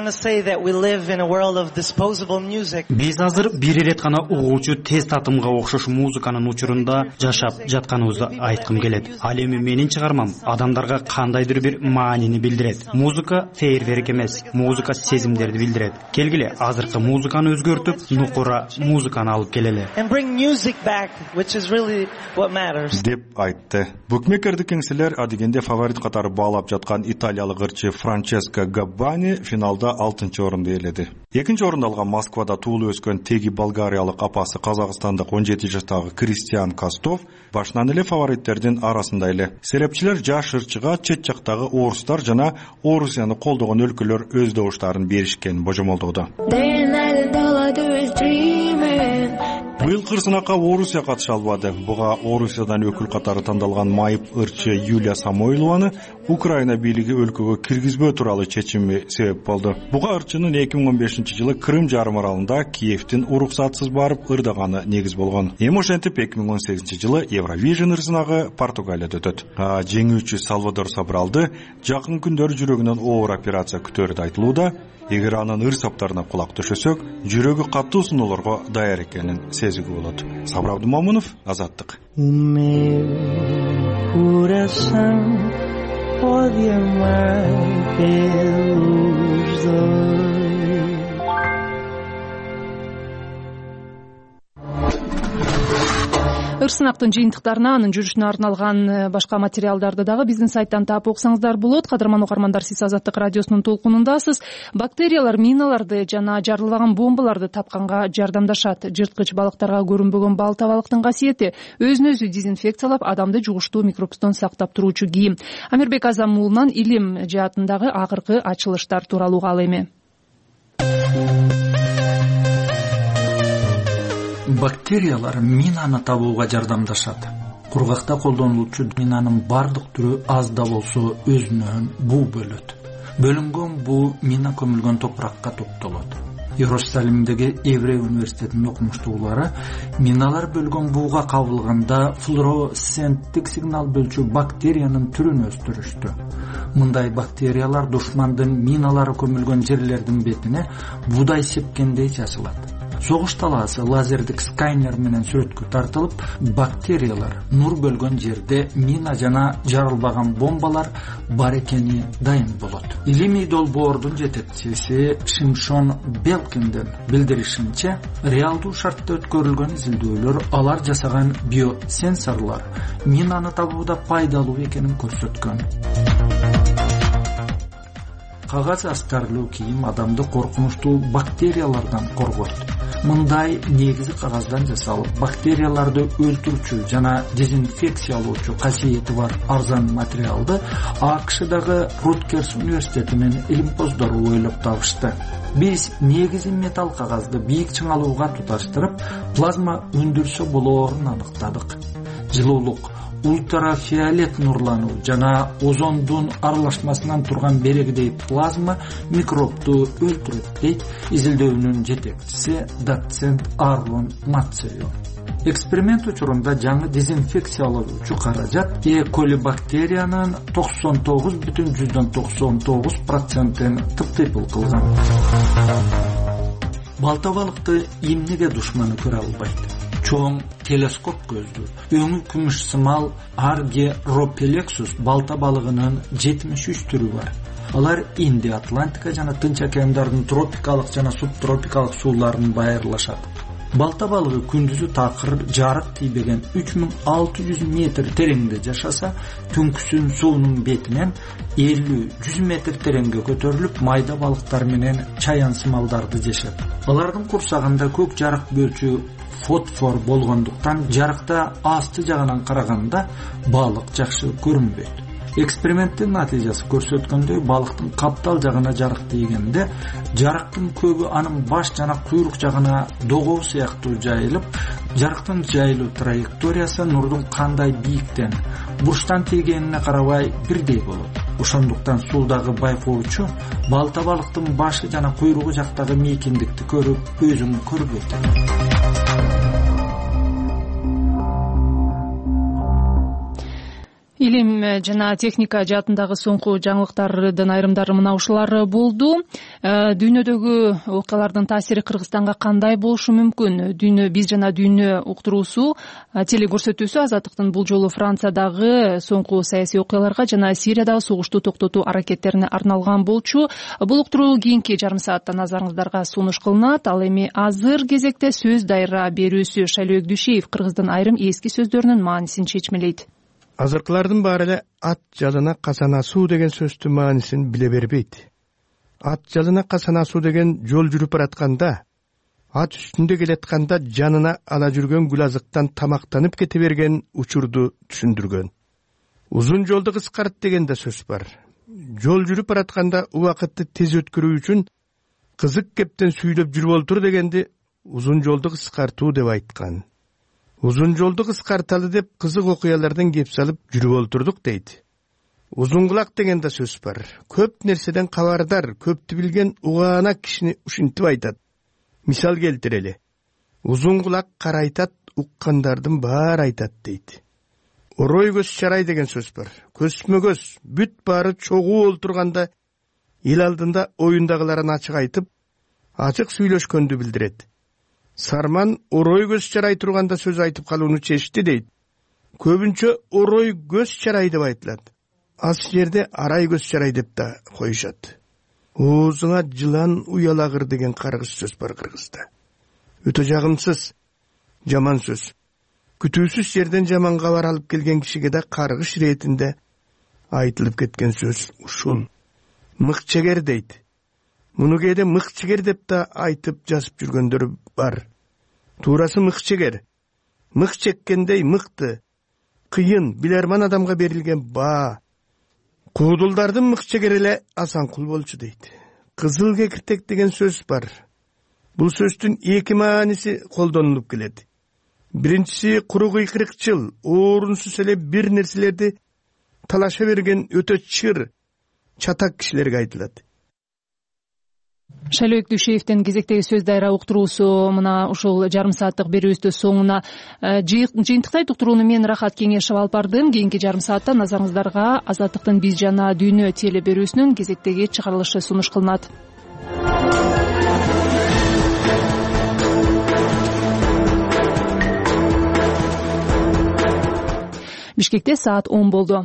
биз азыр бир ирет гана угуучу тез татымга окшош музыканын учурунда жашап жатканыбызды айткым келет. Ал эми менин чыгармам адамдарга кандайдыр бир маанини билдирет. Музыка фейерверк эмес, музыка сезимдерди билдирет. Келгиле азыркы музыканы өзгөртүп, нукура музыканы алып келели деп айтты. Букмекердик кеңселер адегенде фаворит катары баалап жаткан италиялык ырчы Франческо Габбани финалда алтынчы орунду ээледи. Экинчи орунду алган Москвада туулуп өскөн теги болгариялык апасы казакстандык он жети жаштагы Кристиан Костов башынан эле фавориттердин арасында эле. Серепчилер жаш ырчыга чет жактагы орустар жана Орусияны колдогон өлкөлөр өз добуштарын беришкенин божомолдоду. Быйыл кырсынакка Орусия катыша албады. Буга Орусиядан өкүл катары тандалган майып ырчы Юлия Самойлованы Украина бийлиги өлкөгө киргизбөө тууралуу чечими себеп болду. Буга ырчынын эки миң он бешинчи жылы Крым жарым аралында Киевдин уруксатсыз барып ырдаганы негиз болгон. Эми ошентип эки миң он сегизинчи жылы Евровижн ырсынагы Португалияда өтөт. А жеңүүчү Сальвадор Собралды жакын күндөрү жүрөгүнөн оор операция күтөөрү да айтылууда. Эгер анын ыр саптарына кулак төшөсөк, жүрөгү каттуу сыноолорго даяр экенин сезүүгө болот. Сабыр Абдымомунов, Азаттык. Ыр-сынактын жыйынтыктарына, анын жүрүшүнө арналган башка материалдарды дагы биздин сайттан таап окусаңыздар болот. Кадырман угармандар, сиз Азаттык радиосунун толкунундасыз. Бактериялар миналарды жана жарылбаган бомбаларды тапканга жардамдашат. Жырткыч балыктарга көрүнбөгөн балта балыктын касиети өзүн өзү дезинфекциялап, адамды жугуштуу микробтон сактап туруучу кийим. Амирбек Азам уулунан илим жаатындагы акыркы ачылыштар тууралуу угалы эми. Бактериялар минаны табууга жардамдашат. Кургакта колдонулуучу минанын бардык түрү аз да болсо өзүнөн буу бөлөт. Бөлүнгөн буу мина көмүлгөн топуракка топтолот. Иерусалимдеги Еврей университетинин окумуштуулары миналар бөлгөн бууга кабылганда флуоресценттик сигнал бөлчү бактериянын түрүн өстүрүштү. Мындай бактериялар душмандын миналары көмүлгөн жерлердин бетине буудай сепкендей чачылат. Согуш талаасы лазердик сканер менен сүрөткө тартылып, бактериялар нур бөлгөн жерде мина жана жарылбаган бомбалар бар экени дайым болот. Илимий долбоордун жетекчиси Шимшон Белкиндин билдиришинче, реалдуу шартта өткөрүлгөн изилдөөлөр алар жасаган биосенсорлор минаны табууда пайдалуу экенин көрсөткөн. Кагаз астарлуу кийим адамды коркунучтуу бактериялардан коргойт. Мындай негизи кагаздан жасалып, бактерияларды өлтүрүүчү жана дезинфекциялоочу касиети бар арзан материалды АКШдагы Руткерс университетинин илимпоздору ойлоп табышты. Биз негизи металл кагазды бийик чыңалууга туташтырып, плазма өндүрсө болоорун аныктадык. Жылуулук, ультрафиолет нурлануу жана озондун аралашмасынан турган берегидей плазма микробду өлтүрөт дейт изилдөөнүн жетекчиси доцент Арлон Мацерио. Эксперимент учурунда жаңы дезинфекциялоочу каражат Е. коли бактериянын токсон тогуз бүтүн жүздөн токсон тогуз процентин тыптыйпыл кылган. Балта балыкты эмнеге душманы көрө албайт? Чоң телескоп көздү. Өңү күмүш сымал Аргеропелексус балта балыгынын жетимиш үч түрү бар. Алар Индия, Атлантика жана Тынч океандардын тропикалык жана субтропикалык сууларында байырлашат. Балта балыгы күндүзү такыр жарык тийбеген үч миң алты жүз метр тереңде жашаса, түнкүсүн суунун бетинен элүү жүз метр тереңге көтөрүлүп, майда балыктар менен чаян сымалдарды жешет. Алардын курсагында көк жарык бөлчү фосфор болгондуктан жарыкта асты жагынан караганда балык жакшы көрүнбөйт. Эксперименттин натыйжасы көрсөткөндөй, балыктын каптал жагына жарык тийгенде жарыктын көбү анын баш жана куйрук жагына догоо сыяктуу жайылып, жарыктын жайылуу траекториясы нурдун кандай бийиктен, бурчтан тийгенине карабай бирдей болот. Ошондуктан суудагы байкоочу балта балыктын башы жана куйругу жактагы мейкиндикти көрүп, өзүн көрбөйт. Илим жана техника жаатындагы соңку жаңылыктардын айрымдары мына ушулар болду. Дүйнөдөгү окуялардын таасири Кыргызстанга кандай болушу мүмкүн? Дүйнө биз жана дүйнө уктуруусу телекөрсөтүүсү азаттыктын бул жолу Франциядагы соңку саясий окуяларга жана Сириядагы согушту токтотуу аракеттерине арналган болчу. Бул уктуруу кийинки жарым саатта назарыңыздарга сунуш кылынат. Ал эми азыр кезекте сөз дайра берүүсү Шайлоок Дүйшеев Кыргыздын айрым эски сөздөрүнүн маанисин чечмелейт. Азыркылардын баарыла ат жалына касанасуу деген сөздүн маанисин биле бербейт. Ат жалына касанасуу деген жол жүрүп баратканда, ат үстүндө келатканда жанына ала жүргөн гүл азыктан тамактанып кете берген учурду түшүндүргөн. Узун жолду кыскарт деген да сөз бар. Жол жүрүп баратканда убакытты тез өткөрүү үчүн кызык кептен сүйлөп жүрүп олтур дегенди узун жолду кыскартуу деп айткан. Узун жолду кыскарталы деп кызык окуялардан кеп салып жүрүп олтурдук дейт. Узун кулак деген да сөз бар. Көп нерседен кабардар, көптү билген угаана кишини ушинтип айтат. Мисал келтирели. Узун кулак карайтат, уккандардын баары айтат дейт. Орой көз чарай деген сөз бар. Көзмө көз бүт баары чогуу олтурганда эл алдында оюндагыларын ачык айтып, ачык сүйлөшкөндү билдирет. Сарман орой көз чарай турганда сөз айтып калууну чечти дейт. Көбүнчө орой көз чарай деп айтылат. Аз жерде арай көз чарай деп да коюшат. Оозуңа жылан уялагыр деген каргыш сөз бар Кыргызда. Өтө жагымсыз, жаман сөз. Күтүүсүз жерден жаман кабар алып келген кишиге да каргыш иретинде айтылып кеткен сөз ушул. Мыкчегер дейт. Муну кээде мыкчегер деп да айтып жазып жүргөндөр бар. Туурасы мыкчегер. Мык чеккендей мыкты, кыйын, билерман адамга берилген баа. Куудулдардын мыкчегери эле Асанкул болчу дейт. Кызыл кекиртек деген сөз бар. Бул сөздүн эки мааниси колдонулуп келет. биринчиси куру кыйкырыкчыл, орунсуз эле бир нерселерди талаша берген өтө чыр, чатак кишилерге айтылат. Шайлоок Дүйшеевдин кезектеги сөз дайра уктуруусу мына ушул жарым сааттык берүүбүздүн соңуна жыйынтыктайт. Уктурууну мен Рахат Кеңешов алып бардым. Кийинки жарым саатта назарыңыздарга Азаттыктын биз жана дүйнө теле берүүсүнүн кезектеги чыгарылышы сунуш кылынат. Бишкекте саат он болду.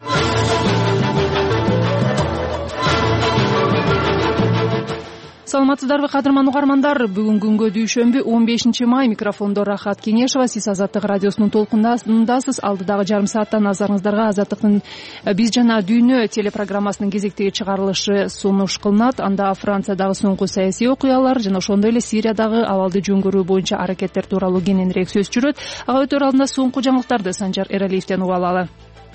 Саламатсыздарбы кадырман угармандар, бүгүн күнгө дүйшөмбү он бешинчи май, микрофондо Рахат Кеңешова, сиз Азаттык радиосунун толкунундасыз. Алдыдагы жарым саатта назарыңыздарга Азаттыктын биз жана дүйнө телепрограммасынын кезектеги чыгарылышы сунуш кылынат. Анда Франциядагы соңку саясий окуялар жана ошондой эле Сириядагы абалды жөн көрүү боюнча аракеттер тууралуу кененирээк сөз жүрөт. Ага өтөр алдында соңку жаңылыктарды Санжар Эралиевден угуп алалы.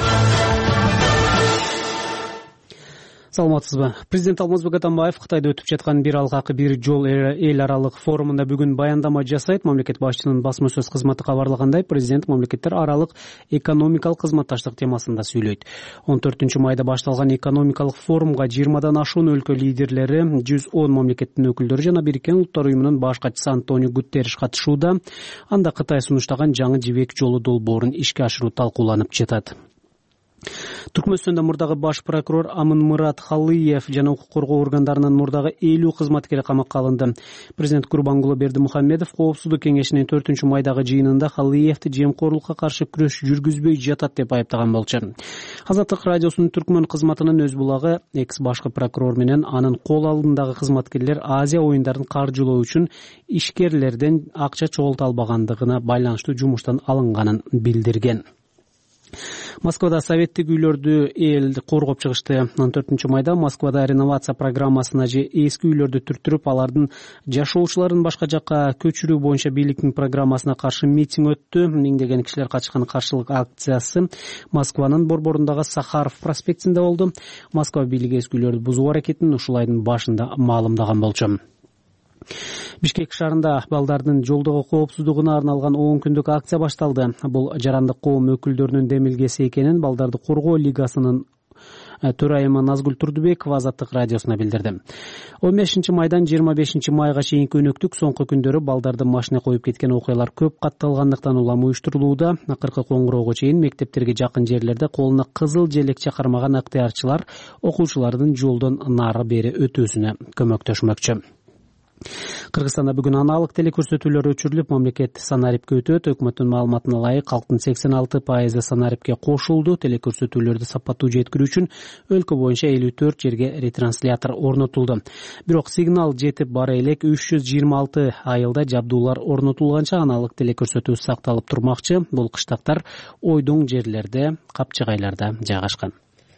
Саламатсызбы. Президент Алмазбек Атамбаев Кытайда өтүп жаткан бир алгакы бир жол эл аралык форумунда бүгүн баяндама жасайт. Мамлекет башчысынын басма сөз кызматы кабарлагандай, президент мамлекеттер аралык экономикалык кызматташтык темасында сүйлөйт. он төртүнчү майда башталган экономикалык форумга жыйырмадан ашуун өлкө лидерлери, жүз он мамлекеттин өкүлдөрү жана Бириккен Улуттар уюмунун баш катчысы Антонио Гутерриш катышууда. Анда Кытай сунуштаган жаңы жибек жолу долбоорун ишке ашыруу талкууланып жатат. Түркмөнстөндө мурдагы баш прокурор Амынмурат Халыев жана укук коргоо органдарынын мурдагы элүү кызматкери камакка алынды. Президент Курбангулы Бердимухамедов Коопсуздук кеңешинин төртүнчү майдагы жыйынында Халыевди жемкорлукка каршы күрөш жүргүзбөй жатат деп айыптаган болчу. Азаттык радиосунун түркмөн кызматынын өз булагы экс башкы прокурор менен анын кол алдындагы кызматкерлер Азия оюндарын каржылоо үчүн ишкерлерден акча чогулта албагандыгына байланыштуу жумуштан алынганын билдирген. Москвада советтик үйлөрдү эл коргоп чыгышты. он төртүнчү майда Москвада реновация программасына же эски үйлөрдү түрттүрүп, алардын жашоочуларын башка жакка көчүрүү боюнча бийликтин программасына каршы митинг өттү. Миңдеген кишилер катышкан каршылык акциясы Москванын борборундагы Сахаров проспектинде болду. Москва бийлиги эски үйлөрдү бузуу аракетин ушул айдын башында маалымдаган болчу. Бишкек шаарында балдардын жолдогу коопсуздугуна арналган он күндүк акция башталды. Бул жарандык коом өкүлдөрүнүн демилгеси экенин Балдарды коргоо лигасынын төрайымы Назгүл Турдубекова Азаттык радиосуна билдирди. он бешинчи майдан жыйырма бешинчи майга чейинки өнөктүк соңку күндөрү балдарды машина коюп кеткен окуялар көп катталгандыктан улам уюштурулууда. Акыркы коңгуроого чейин мектептерге жакын жерлерде колуна кызыл желек чакырмаган ыктыярчылар окуучулардын жолдон нары бери өтүүсүнө көмөктөшмөкчү. Кыргызстанда бүгүн аналык телекөрсөтүүлөр өчүрүлүп, мамлекет санарипке өтөт. Өкмөттүн маалыматына ылайык калктын сексен алты пайызы санарипке кошулду. Телекөрсөтүүлөрдү сапаттуу жеткирүү үчүн өлкө боюнча элүү төрт жерге ретранслятор орнотулду. Бирок сигнал жетип бара элек үч жүз жыйырма алты айылда жабдуулар орнотулганча аналык телекөрсөтүү сакталып турмакчы. Бул кыштактар ойдоң жерлерде, капчыгайларда жайгашкан.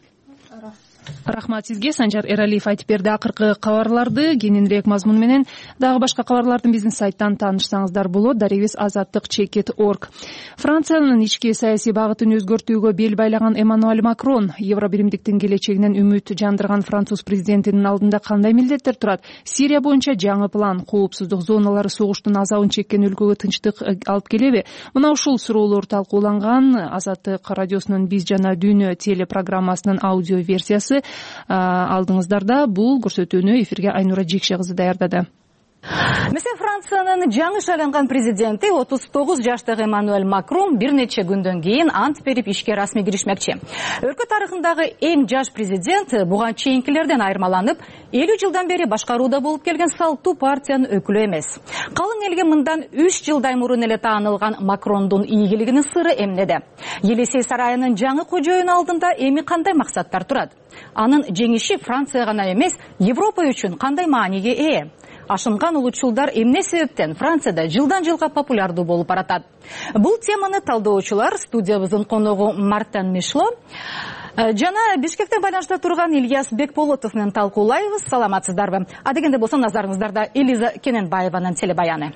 Рахмат сизге. Санжар Эралиев айтып берди акыркы кабарларды. Кененирээк мазмун менен дагы башка кабарлардын биздин сайттан таанышсаңыздар болот. Дарегибиз азаттык чекит точка орг. Франциянын ички саясий багытын өзгөртүүгө бел байлаган Эммануэль Макрон Евро биримдиктин келечегинен үмүт жандырган француз президентинин алдында кандай милдеттер турат? Сирия боюнча жаңы план, коопсуздук зоналары согуштун азабын чеккен өлкөгө тынчтык алып келеби? Мына ушул суроолор талкууланган Азаттык радиосунун биз жана дүйнө телепрограммасынын аудио версиясы алдыңыздарда. Бул көрсөтүүнү эфирге Айнура Жекше кызы даярдады. Мисалы Франциянын жаңы шайланган президенти отуз тогуз жаштагы Эммануэль Макрон бир нече күндөн кийин ант берип ишке расмий киришмекчи. Өлкө тарыхындагы эң жаш президент буга чейинкилерден айырмаланып, элүү жылдан бери башкарууда болуп келген салттуу партиянын өкүлү эмес. Калың элге мындан үч жылдай мурун эле таанылган Макрондун ийгилигинин сыры эмнеде? Елисей сарайынын жаңы кожоюну алдында эми кандай максаттар турат? Анын жеңиши Франция гана эмес, Европа үчүн кандай мааниге ээ? Ашынган улутчулдар эмне себептен Францияда жылдан жылга популярдуу болуп баратат? Бул теманы талдоочулар студиябыздын коногу Мартен Мишло жана Бишкектен байланышта турган Ильяс Бекболотов менен талкуулайбыз. Саламатсыздарбы? А дегенде болсо назарыңыздарда Элиза Кененбаеванын телебаяны.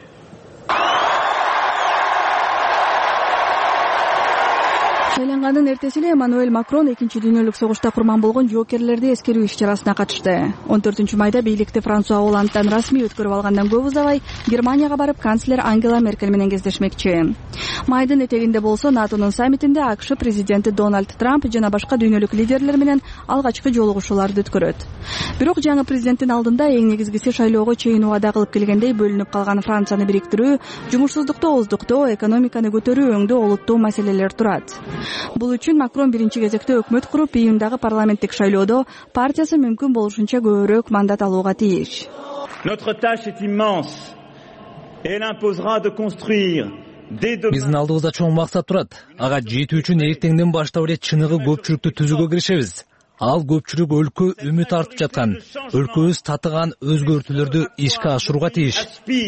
шайланганын эртеси эле Эммануэль Макрон экинчи дүйнөлүк согушта курман болгон жоокерлерди эскерүү иш-чарасына катышты. он төртүнчү майда бийликти Франсуа Олландтан расмий өткөрүп алгандан көп узабай Германияга барып канцлер Ангела Меркель менен кездешмекчи. Майдын этегинде болсо НАТОнун саммитинде АКШ президенти Дональд Трамп жана башка дүйнөлүк лидерлер менен алгачкы жолугушууларды өткөрөт. Бирок жаңы президенттин алдында эң негизгиси шайлоого чейин убада кылып келгендей бөлүнүп калган Францияны бириктирүү, жумушсуздукту ооздуктоо, экономиканы көтөрүү өңдүү олуттуу маселелер турат. Бул үчүн Макрон биринчи кезекте өкмөт куруп, июндагы парламенттик шайлоодо партиясы мүмкүн болушунча көбүрөөк мандат алууга тийиш. Notre tâche est immense. Elle imposera de construire Биздин алдыбызда чоң максат турат. Ага жетүү үчүн эртеңден баштап эле чыныгы көпчүлүктү түзүүгө киришебиз. Ал көпчүлүк өлкө үмүт артып жаткан, өлкөбүз татыган өзгөртүүлөрдү ишке ашырууга тийиш.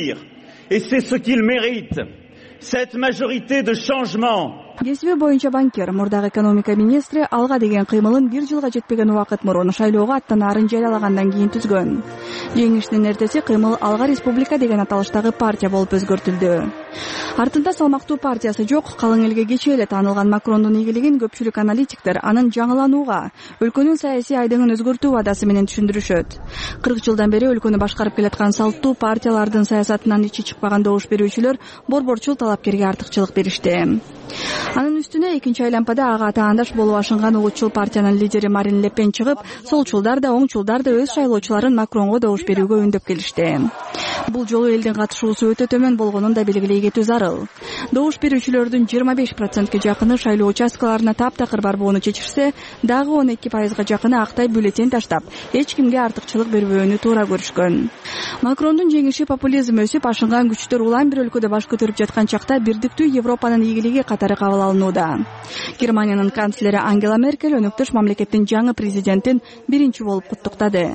Et c'est ce qu'il mérite. Cette majorité de changement. Кесиби боюнча банкир, мурдагы экономика министри алга деген кыймылын бир жылга жетпеген убакыт мурун шайлоого аттанаарын жарыялагандан кийин түзгөн. Жеңиштин эртеси кыймыл Алга Республика деген аталыштагы партия болуп өзгөртүлдү. Артында салмактуу партиясы жок, калың элге кечээ эле таанылган Макрондун ийгилигин көпчүлүк аналитиктер анын жаңыланууга, өлкөнүн саясий айдыңын өзгөртүү вадасы менен түшүндүрүшөт. кырк жылдан бери өлкөнү башкарып келаткан салттуу партиялардын саясатынан ичи чыкпаган добуш берүүчүлөр борборчул талапкерге артыкчылык беришти. Анын үстүнө экинчи айлампада ага таандаш болуп ашынган улутчул партиянын лидери Марин Ле Пен чыгып, солчулдар да оңчулдар да өз шайлоочуларын Макронго добуш берүүгө үндөп келишти. Бул жолу элдин катышуусу өтө төмөн болгонун да белгилей кетүү зарыл. Добуш берүүчүлөрдүн жыйырма беш процентке жакыны шайлоо участкаларына таптакыр барбоону чечишсе, дагы он эки пайызга жакыны актай бюллетень таштап, эч кимге артыкчылык бербөөнү туура көрүшкөн. Макрондун жеңиши популизм өсүп, ашынган күчтөр улам бир өлкөдө баш көтөрүп жаткан чакта бирдиктүү Европанын ийгилиги катары кабыл алынууда. Германиянын канцлери Ангела Меркель өнөктөш мамлекеттин жаңы президентин биринчи болуп куттуктады.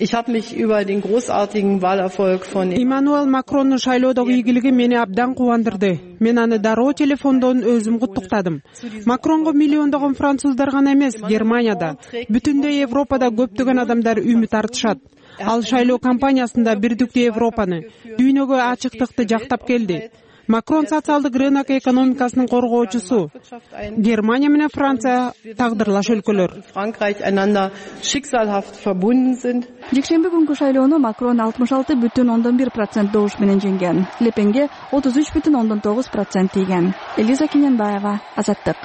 Эммануэль Макрондун шайлоодогу ийгилиги мени абдан кубандырды. Мен аны дароо телефондон өзүм куттуктадым. Макронго миллиондогон француздар гана эмес, Германияда, бүтүндөй Европада көптөгөн адамдар үмүт артышат. Ал шайлоо кампаниясында бирдиктүү Европаны, дүйнөгө ачыктыкты жактап келди. Макрон социалдык рынок экономикасынын коргоочусу. Германия менен Франция тагдырлаш өлкөлөр. Жекшемби күнкү шайлоону Макрон алтымыш алты бүтүн ондон бир процент добуш менен жеңген. Ле Пенге отуз үч бүтүн ондон тогуз процент тийген. Элиза Кененбаева, Азаттык.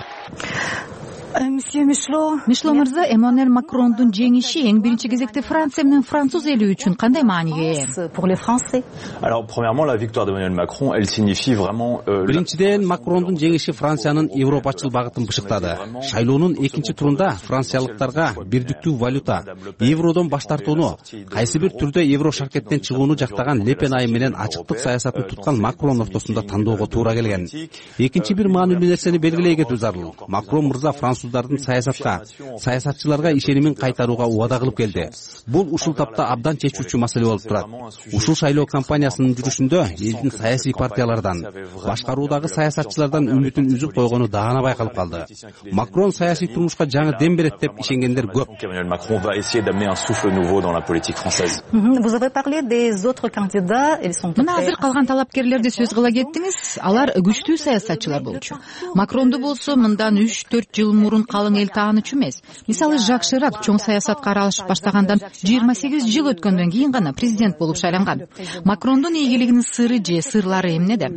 Мишло мырза, Эммануэль Макрондун жеңиши эң биринчи кезекте Франция менен француз эли үчүн кандай мааниге ээ? Alors, premièrement, la victoire d'Emmanuel Macron, elle signifie vraiment... Биринчиден, Макрондун жеңиши Франциянын европачыл багытын бышыктады. Шайлоонун экинчи турунда франциялыктарга бирдиктүү валюта, евродон баш тартууну, кайсы бир түрдө евро шаркеттен чыгууну жактаган Ле Пен айым менен ачыктык саясатын туткан Макрон ортосунда тандоого туура келген. Экинчи бир маанилүү нерсени белгилей кетүү зарыл. Макрон мырза француздардын саясатка, саясатчыларга ишенимин кайтарууга убада кылып келди. Бул ушул тапта абдан чечүүчү маселе болуп турат. Ушул шайлоо кампаниясынын жүрүшүндө элдин саясий партиялардан, башкаруудагы саясатчылардан үмүтүн үзүп койгону даана байкалып калды. Макрон саясий турмушка жаңы дем берет деп ишенгендер көп. Emmanuel Macron va essayer d'amener un souffle nouveau dans la politique française. Vous avez parlé des autres candidats, ils sont Мына азыр калган талапкерлерди сөз кыла кеттиңиз. Алар күчтүү саясатчылар болчу. Макронду болсо мындан үч төрт жыл мурун калың эл таанычу эмес. Мисалы, Жак Ширак чоң саясатка аралашып баштагандан жыйырма сегиз жыл өткөндөн кийин гана президент болуп шайланган. Макрондун ийгилигинин сыры же сырлары эмнеде?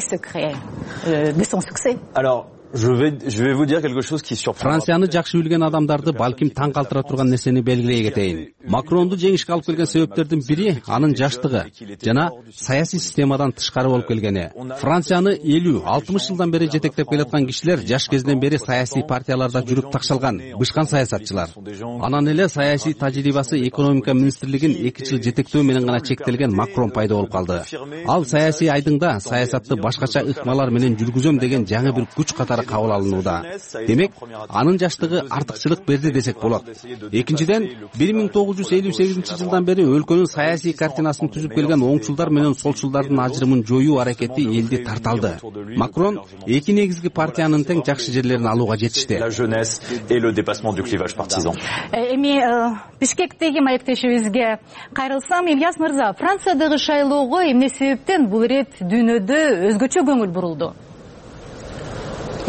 Alors, Je vais, je vais vous dire quelque chose qui surprend. Францияны жакшы билген адамдарды балким таң калтыра турган нерсени белгилей кетейин. Макронду жеңишке алып келген себептердин бири анын жаштыгы жана саясий системадан тышкары болуп келгени. Францияны элүү алтымыш жылдан бери жетектеп келаткан кишилер жаш кезинен бери саясий партияларда жүрүп такшалган, бышкан саясатчылар. Анан эле саясий тажрыйбасы экономика министрлигин эки жыл жетектөө менен гана чектелген Макрон пайда болуп калды. Ал саясий айдыңда саясатты башкача ыкмалар менен жүргүзөм деген жаңы бир күч катары кабыл алынууда. Демек, анын жаштыгы артыкчылык берди десек болот. Экинчиден, бир миң тогуз жүз элүү сегизинчи жылдан бери өлкөнүн саясий картинасын түзүп келген оңчулдар менен солчулдардын ажырымын жоюу аракети элди тарталды. Макрон эки негизги партиянын тең жакшы жерлерин алууга жетишти. La jeunesse et le dépassement du clivage partisan. Эми Бишкектеги маектешибизге кайрылсам, Ильяс мырза, Франциядагы шайлоого эмне себептен бул ирет дүйнөдө өзгөчө көңүл бурулду?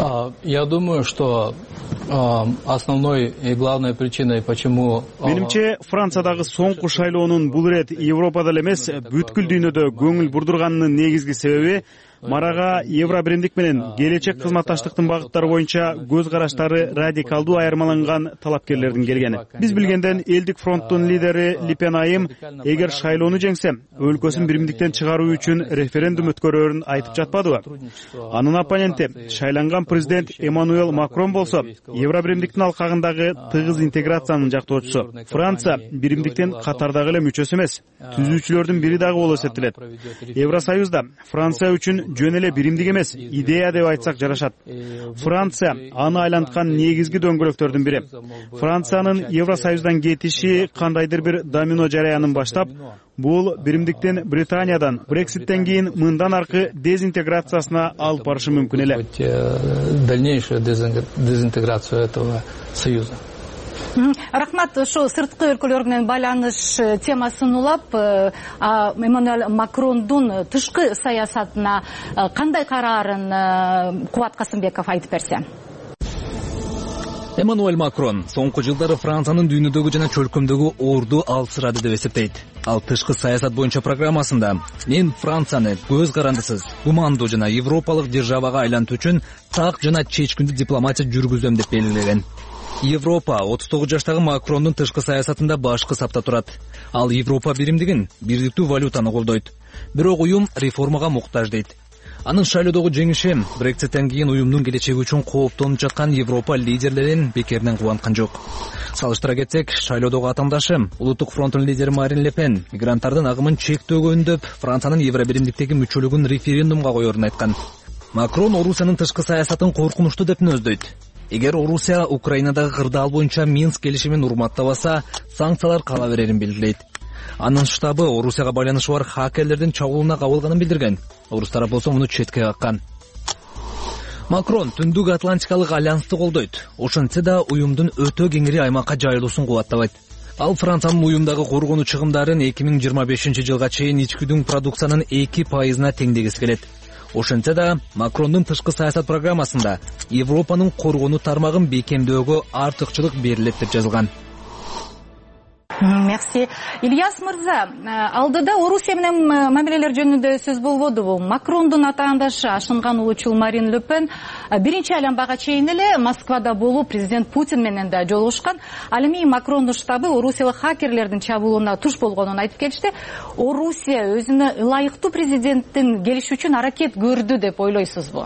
Я думаю, что основной и главной причиной, почему... Менимче, Франциядагы соңку шайлоонун бул ирет Европада эле эмес, бүткүл дүйнөдө көңүл бурдурганынын негизги себеби Марага Евро биримдик менен келечек кызматташтыктын багыттары боюнча көз караштары радикалдуу айырмаланган талапкерлердин келгени. Биз билгенден элдик фронттун лидери Ле Пен айым эгер шайлоону жеңсе, өлкөсүн биримдиктен чыгаруу үчүн референдум өткөрөрүн айтып жатпадыбы? Анын оппоненти шайланган президент Эммануэл Макрон болсо, Евро биримдиктин алкагындагы тыгыз интеграциянын жактоочусу. Франция биримдиктин катардагы эле мүчөсү эмес, түзүүчүлөрдүн бири дагы болуп эсептелет. Евросоюзда Франция үчүн жөн эле биримдик эмес, идея деп айтсак жарашат. Франция аны айланткан негизги дөңгөлөктөрдүн бири. Франциянын Евросоюздан кетиши кандайдыр бир домино жараянын баштап, бул биримдиктен Британиядан, Брекситтен кийин мындан аркы дезинтеграциясына алып барышы мүмкүн эле. Дальнейшую дезинтеграцию этого союза. Рахмат, ошо сырткы өлкөлөр менен байланыш темасын улап, Эммануэль Макрондун тышкы саясатына кандай караарын Кубат Касымбеков айтып берсе? Эммануэль Макрон соңку жылдары Франциянын дүйнөдөгү жана чөлкөмдөгү орду алсырады деп эсептейт. Ал тышкы саясат боюнча программасында мен Францияны көз карандысыз, гумандуу жана европалык державага айлантуу үчүн так жана чечкиндүү дипломатия жүргүзөм деп белгилеген. Европа отуз тогуз жаштагы Макрондун тышкы саясатында башкы сапта турат. Ал Европа биримдигин, бирдиктүү валютаны колдойт. Бирок уюм реформага муктаж дейт. Анын шайлоодогу жеңиши Брекситтен кийин уюмдун келечеги үчүн кооптонуп жаткан Европа лидерлерин бекеринен кубанткан жок. Салыштыра кетсек, шайлоодогу атаандашы Улуттук фронттун лидери Марин Ле Пен мигранттардын агымын чектөөгө үндөп, Франциянын Евро биримдиктеги мүчөлүгүн референдумга коерун айткан. Макрон Орусиянын тышкы саясатын коркунучтуу деп нөөздөйт. Эгер Орусия Украинадагы кырдаал боюнча Минск келишимин урматтабаса, санкциялар кала берерин белгилейт. Анын штабы Орусияга байланышы бар хакерлердин чабуулуна кабылганын билдирген. Орус тарап болсо муну четке каккан. Макрон Түндүк Атлантикалык альянсты колдойт. Ошентсе да уюмдун өтө кеңири аймакка жайылуусун кубаттабайт. Ал Франциянын уюмдагы коргонуу чыгымдарын эки миң жыйырма бешинчи жылга чейин ичкүдүн продукциянын эки пайызына теңдегиси келет. Ошентсе да Макрондун тышкы саясат программасында Европанын коргонуу тармагын бекемдөөгө артыкчылык берилет деп жазылган. Мерси. Ильяс мырза, алдыда Орусия менен мамилелер жөнүндө сөз болбодубу? Макрондун атаандашы ашынган улуучул Марин Ле Пен биринчи айланбага чейин эле Москвада болуп, президент Путин менен да жолугушкан. Ал эми Макрондун штабы орусиялык хакерлердин чабуулуна туш болгонун айтып келишти. Орусия өзүнө ылайыктуу президенттин келиши үчүн аракет көрдү деп ойлойсузбу?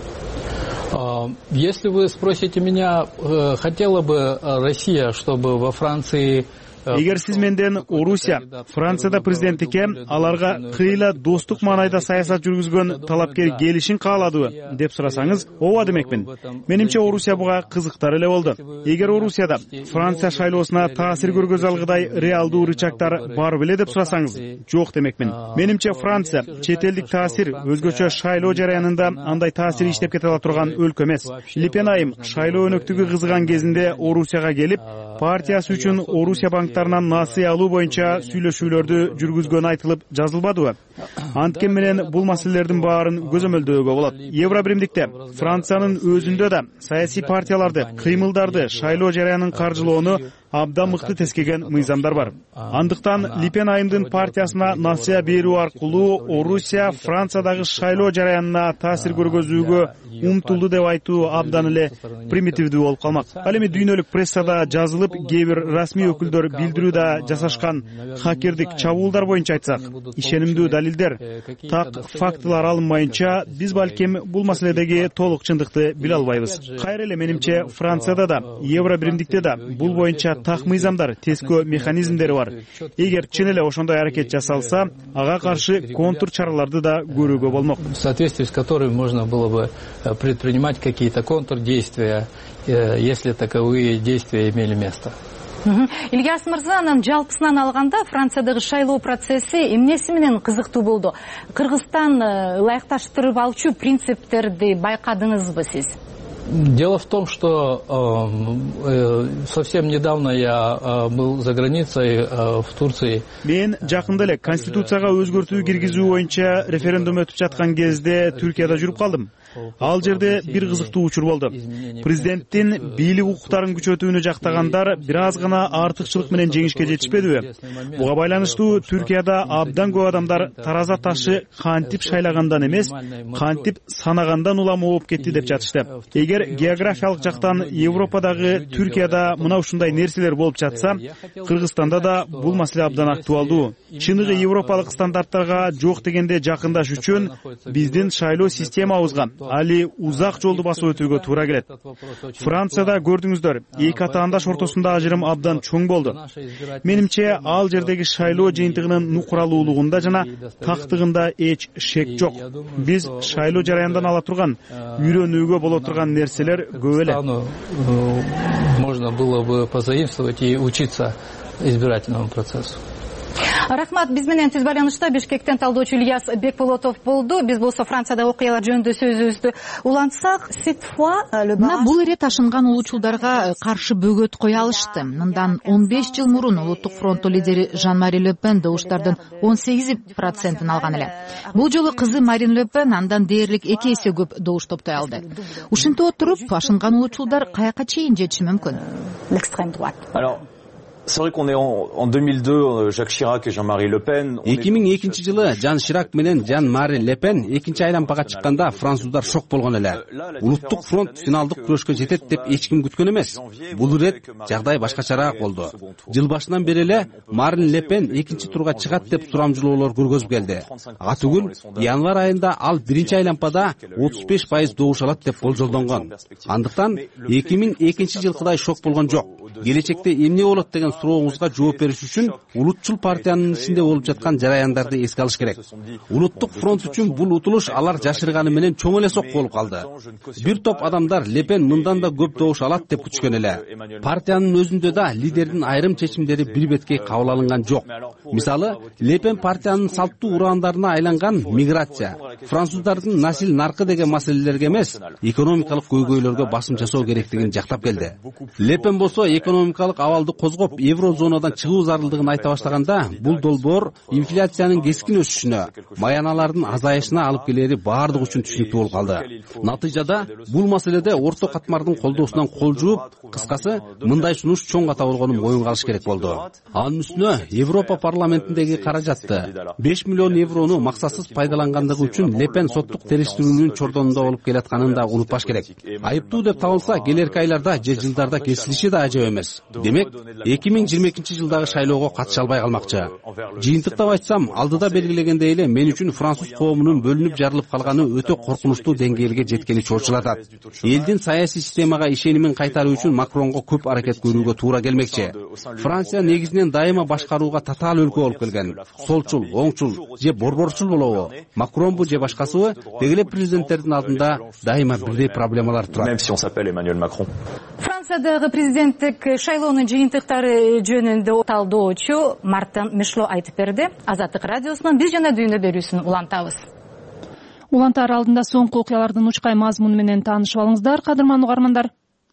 Если вы спросите меня, хотела бы Россия, чтобы во Франции... Эгер сиз менден Орусия Францияда президенттикке аларга кыйла достук маанайда саясат жүргүзгөн талапкер келишин кааладыбы деп сурасаңыз, ооба демекмин. Менимче Орусия буга кызыктар эле болду. Эгер Орусияда Франция шайлоосуна таасир көргөзө алгыдай реалдуу рычагдар бар беле деп сурасаңыз, жок демекмин. Менимче Франция чет элдик таасир өзгөчө шайлоо жараянында андай таасир иштеп кете ала турган өлкө эмес. Ле Пен айым шайлоо өнөктүгү кызыган кезинде Орусияга келип, партиясы үчүн Орусия банктарынан насыя алуу боюнча сүйлөшүүлөрдү жүргүзгөнү айтылып жазылбадыбы? Анткени менен бул маселелердин баарын көзөмөлдөөгө болот. Евро биримдикте Франциянын өзүндө да саясий партияларды, кыймылдарды шайлоо жараянын каржылоону абдан мыкты тескеген мыйзамдар бар. Андыктан Ле Пен айымдын партиясына насыя берүү аркылуу Орусия Франциядагы шайлоо жараянына таасир көргөзүүгө умтулду деп айтуу абдан эле примитивдүү болуп калмак. Ал эми дүйнөлүк прессада жазылып, кээ бир расмий өкүлдөр билдирүүдө жасашкан хакердик чабуулдар боюнча айтсак, ишенимдүү далилдер, так фактылар алынмайынча, биз балким бул маселедеги толук чындыкты биле албайбыз. Кайра эле менимче Францияда да, Евро биримдикте да бул боюнча так мыйзамдар, тескөө механизмдери бар. Эгер чын эле ошондой аракет жасалса, ага каршы контур чараларды да көрүүгө болмок. В соответствии с которым можно было бы предпринимать какие-то контрдействия, если таковые действия имели место. Ильяс мырзанын жалпысынан алганда Франциядагы шайлоо процесси эмнеси менен кызыктуу болду? Кыргызстан ылайыкташтырып алчу принциптерди байкадыңызбы сиз? Дело в том, что э, совсем недавно я э, был за границей э, в Турции. Мен жакында эле конституцияга өзгөртүү киргизүү боюнча референдум өтүп жаткан кезде Түркияда жүрүп калдым. Ал жерде бир кызыктуу учур болду. Президенттин бийлик укуктарын күчөтүүнү жактагандар бир аз гана артыкчылык менен жеңишке жетишпедиби? Буга байланыштуу Түркияда абдан көп адамдар тараза ташы кантип шайлагандан эмес, кантип санагандан улам ооп кетти деп жатышты. Эгер географиялык жактан Европадагы, Түркияда мына ушундай нерселер болуп жатса, Кыргызстанда да бул маселе абдан актуалдуу. Чыныгы европалык стандарттарга жок дегенде жакындаш үчүн биздин шайлоо системабызга али узак жолду басып өтүүгө туура келет. Францияда көрдүңүздөр, эки атаандаш ортосунда ажырым абдан чоң болду. Менимче, ал жердеги шайлоо жыйынтыгынын нукуралуулугунда жана тактыгында эч шек жок. Биз шайлоо жараяндан ала турган, үйрөнүүгө боло турган нерселер көп эле. Можно было бы позаимствовать и учиться избирательному процессу. Рахмат, биз менен түз байланышта Бишкектен талдоочу Ильяс Бекболотов болду. Биз болсо Францияда окуялар жөнүндө сөзүбүздү улантсак, мына бул ирет ашынган улуучулдарга каршы бөгөт кое алышты. Мындан он беш жыл мурун Улуттук фронттун лидери Жан-Мари Ле Пен добуштардын он сегиз процентин алган эле. Бул жолу кызы Марин Ле Пен андан дээрлик эки эсе көп добуш топтой алды. Ушинтип отуруп, ашынган улуучулдар каяка чейин жетиши мүмкүн? C'est vrai qu'on est en, en deux mille deux, Jacques Chirac et Jean-Marie Le Pen. эки миң экинчи жылы Жан Ширак менен Жан Мари Ле Пен экинчи айлампага чыкканда француздар шок болгон эле. Улуттук фронт финалдык күрөшкө жетет деп эч ким күткөн эмес. Бул ирет жагдай башкачараак болду. Жыл башынан бери эле Марин Ле Пен экинчи турга чыгат деп сурамжылоолор көргөзүп келди. Ага түгүл, январь айында ал биринчи айлампада отуз беш пайыз добуш алат деп болжолдонгон. Андыктан эки миң экинчи жылкыдай шок болгон жок. Келечекте эмне болот деген сурооңузга жооп бериш үчүн улутчул партиянын ичинде болуп жаткан жараяндарды эске алыш керек. Улуттук фронт үчүн бул утулуш алар жашырганы менен чоң эле сокку болуп калды. Бир топ адамдар Ле Пен мындан да көп добуш алат деп күтүшкөн эле. Партиянын өзүндө да лидердин айрым чечимдери бир беткей кабыл алынган жок. Мисалы, Ле Пен партиянын салттуу ураандарына айланган миграция, француздардын насил наркы деген маселелерге эмес, экономикалык көйгөйлөргө басым жасоо керектигин жактап келди. Ле Пен болсо экономикалык абалды козгоп, еврозонадан чыгуу зарылдыгын айта баштаганда, бул долбоор инфляциянын кескин өсүшүнө, маяналардын азайышына алып келери баардык үчүн түшүнүктүү болуп калды. Натыйжада бул маселеде орто катмардын колдоосунан кол жууп, кыскасы, мындай сунуш чоң ката болгонун моюнга алыш керек болду. Анын үстүнө Европа парламентиндеги каражатты беш миллион еврону максатсыз пайдалангандыгы үчүн Ле Пен соттук териштирүүнүн чордонунда болуп келатканын да унутпаш керек. Айыптуу деп табылса, келерки айларда же жылдарда кесилиши да ажап эмес. Демек, эки миң жыйырма экинчи жылдагы шайлоого катыша албай калмакчы. Жыйынтыктап айтсам, алдыда белгилегендей эле мен үчүн француз коомунун бөлүнүп жарылып калганы өтө коркунучтуу деңгээлге жеткени чоочулатат. Элдин саясий системага ишенимин кайтаруу үчүн Макронго көп аракет көрүүгө туура келмекчи. Франция негизинен дайыма башкарууга татаал өлкө болуп келген. Солчул, оңчул же борборчул болобу? Макронбу же башкасыбы? Дегеле президенттердин алдында дайыма бирдей проблемалар турат. Même si on s'appelle Emmanuel Macron. Франциядагы президенттик шайлоонун жыйынтыктары жөнүндө талдоочу Мартин Мишло айтып берди. Азаттык радиосунан биз жана дүйнө берүүсүн улантабыз. Улантаар алдында соңку окуялардын учкай мазмуну менен таанышып алыңыздар, кадырман угармандар.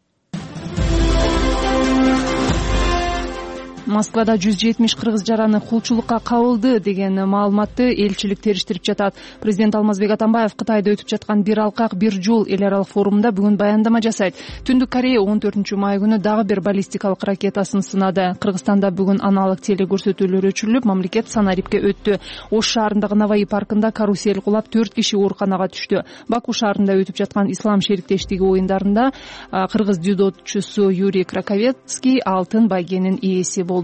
Москвада жүз жетимиш кыргыз жараны кулчулукка кабылды деген маалыматты элчилик териштирип жатат. Президент Алмазбек Атамбаев Кытайда өтүп жаткан бир алкак бир жол эл аралык форумунда бүгүн баяндама жасайт. Түндүк Корея он төртүнчү май күнү дагы бир баллистикалык ракетасын сынады. Кыргызстанда бүгүн аналык телекөрсөтүүлөр өчүрүлүп, мамлекет санарипке өттү. Ош шаарындагы Наваи паркында карусель кулап төрт киши ооруканага түштү. Баку шаарында өтүп жаткан ислам шериктештиги оюндарында кыргыз дзюдочусу Юрий Краковецкий алтын байгенин ээси болду.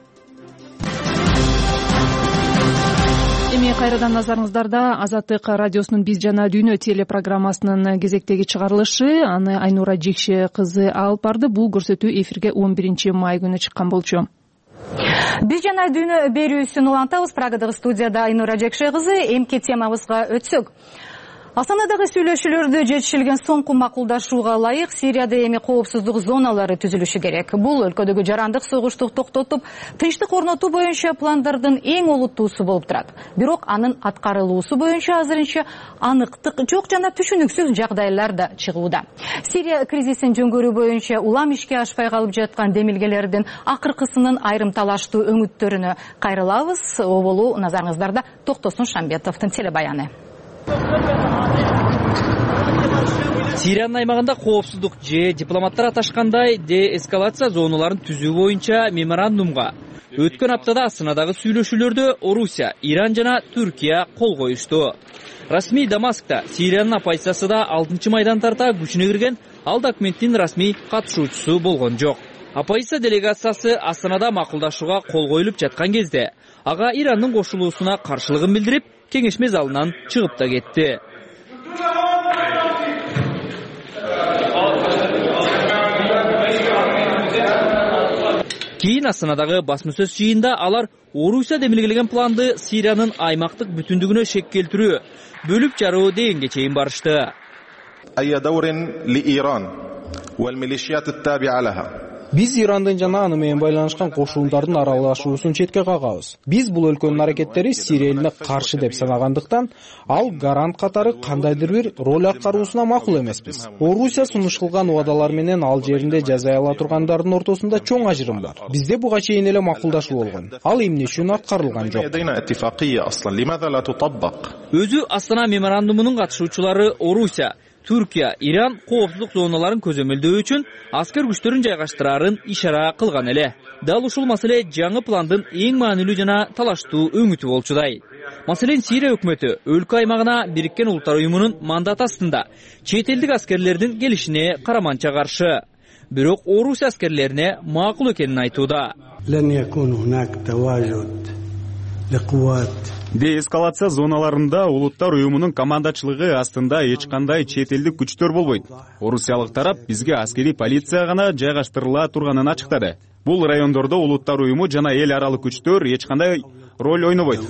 Эми кайрадан назарыңыздарда Азаттык радиосунун биз жана дүйнө телепрограммасынын кезектеги чыгарылышы, аны Айнура Жекше кызы алып барды. Бул көрсөтүү эфирге он биринчи май күнү чыккан болчу. Биз жана дүйнө берүүсүн улантабыз. Прагадагы студияда Айнура Жекше кызы. Эмки темабызга өтсөк. Астанадагы сүйлөшүүлөрдө жетишилген соңку макулдашууга ылайык Сирияда эми коопсуздук зоналары түзүлүшү керек. Бул өлкөдөгү жарандык согушту токтотуп, тынчтык орнотуу боюнча пландардын эң олуттуусу болуп турат. Бирок анын аткарылуусу боюнча азырынча аныктык жок жана түшүнүксүз жагдайлар да чыгууда. Сирия кризисин жөнгөрүү боюнча улам ишке ашпай калып жаткан демилгелердин акыркысынын айрым талаштуу өңүттөрүнө кайрылабыз. Оболу назарыңыздарда Токтосун Шамбетовдун телебаяны. Сириянын аймагында коопсуздук же дипломаттар аташкандай деэскалация зоналарын түзүү боюнча меморандумга өткөн аптада Астанадагы сүйлөшүүлөрдө Орусия, Иран жана Түркия кол коюшту. Расмий Дамаскта Сириянын оппозициясы да алтынчы майдан тарта күчүнө кирген, ал документтин расмий катышуучусу болгон жок. Оппозиция делегациясы Астанада макулдашууга кол коюлуп жаткан кезде ага Ирандын кошулуусуна каршылыгын билдирип, кеңешме залынан чыгып да кетти. Кийин Астанадагы басма сөз жыйында алар Орусия демилгелеген планды Сириянын аймактык бүтүндүгүнө шек келтирүү, бөлүп жаруу дегенге чейин барышты. Биз Ирандын жана аны менен байланышкан кошундардын аралашуусун четке кагабыз. Биз бул өлкөнүн аракеттери Сирия элине каршы деп санагандыктан, ал гарант катары кандайдыр бир роль аткаруусуна макул эмеспиз. Орусия сунуш кылган убадалар менен ал жеринде жаза ала тургандардын ортосунда чоң ажырым бар. Бизде буга чейин эле макулдашуу болгон. Ал эмне үчүн аткарылган жок? Өзү Астана меморандумунун катышуучулары Орусия, Түркия, Иран коопсуздук зоналарын көзөмөлдөө үчүн аскер күчтөрүн жайгаштырарын ишара кылган эле. Дал ушул маселе жаңы пландын эң маанилүү жана талаштуу өңүтү болчудай. Маселен, Сирия өкмөтү өлкө аймагына Бириккен Улуттар уюмунун мандаты астында чет элдик аскерлердин келишине караманча каршы. Бирок Орусия аскерлерине макул экенин айтууда. Деэскалация зоналарында улуттар уюмунун командачылыгы астында эч кандай чет элдик күчтөр болбойт. Орусиялык тарап бизге аскери полиция гана жайгаштырыла турганын ачыктады. Бул райондордо улуттар уюму жана эл аралык күчтөр эч кандай роль ойнобойт.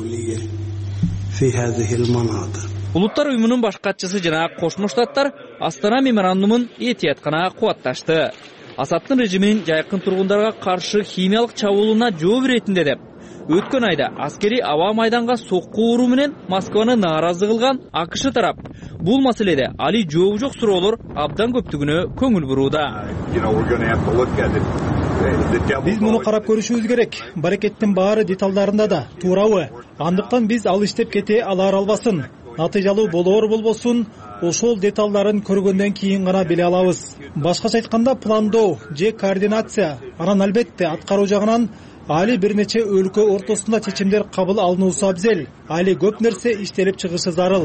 Улуттар уюмунун баш катчысы жана Кошмо Штаттар Астана меморандумун этият гана кубатташты. Асадтын режиминин жайкын тургундарга каршы химиялык чабуулуна жооп иретинде деп өткөн айда аскери аба майданга сокку уруу менен Москваны нааразы кылган АКШ тарап бул маселеде али жообу жок суроолор абдан көптүгүнө көңүл бурууда. Биз муну карап көрүшүбүз керек. Баракеттин баары деталдарында да туурабы? Андыктан биз ал иштеп кете алар албасын. Натыйжалуу болоор болбосун, ошол деталдарын көргөндөн кийин гана биле алабыз. Башкача айтканда, пландоо же координация, анан албетте аткаруу жагынан али бир нече өлкө ортосунда чечимдер кабыл алынуусу абзел. Али көп нерсе иштелип чыгышы зарыл.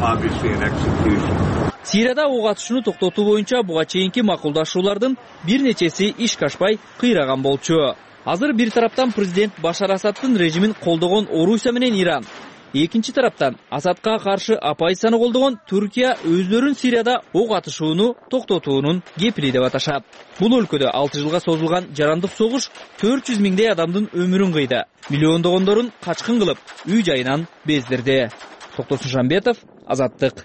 Сирияда ок атышууну токтотуу боюнча буга чейинки макулдашуулардын бир нечеси ишке ашпай кыйраган болчу. Азыр бир тараптан президент Башар Асадтын режимин колдогон Орусия менен Иран, экинчи тараптан Асадка каршы оппозицияны колдогон Түркия өздөрүн Сирияда ок атышууну токтотуунун кепили деп аташат. Бул өлкөдө алты жылга созулган жарандык согуш төрт жүз миңдей адамдын өмүрүн кыйды. Миллиондогондорун качкын кылып, үй жайынан бездирди. Токтосун Жамбетов, Азаттык.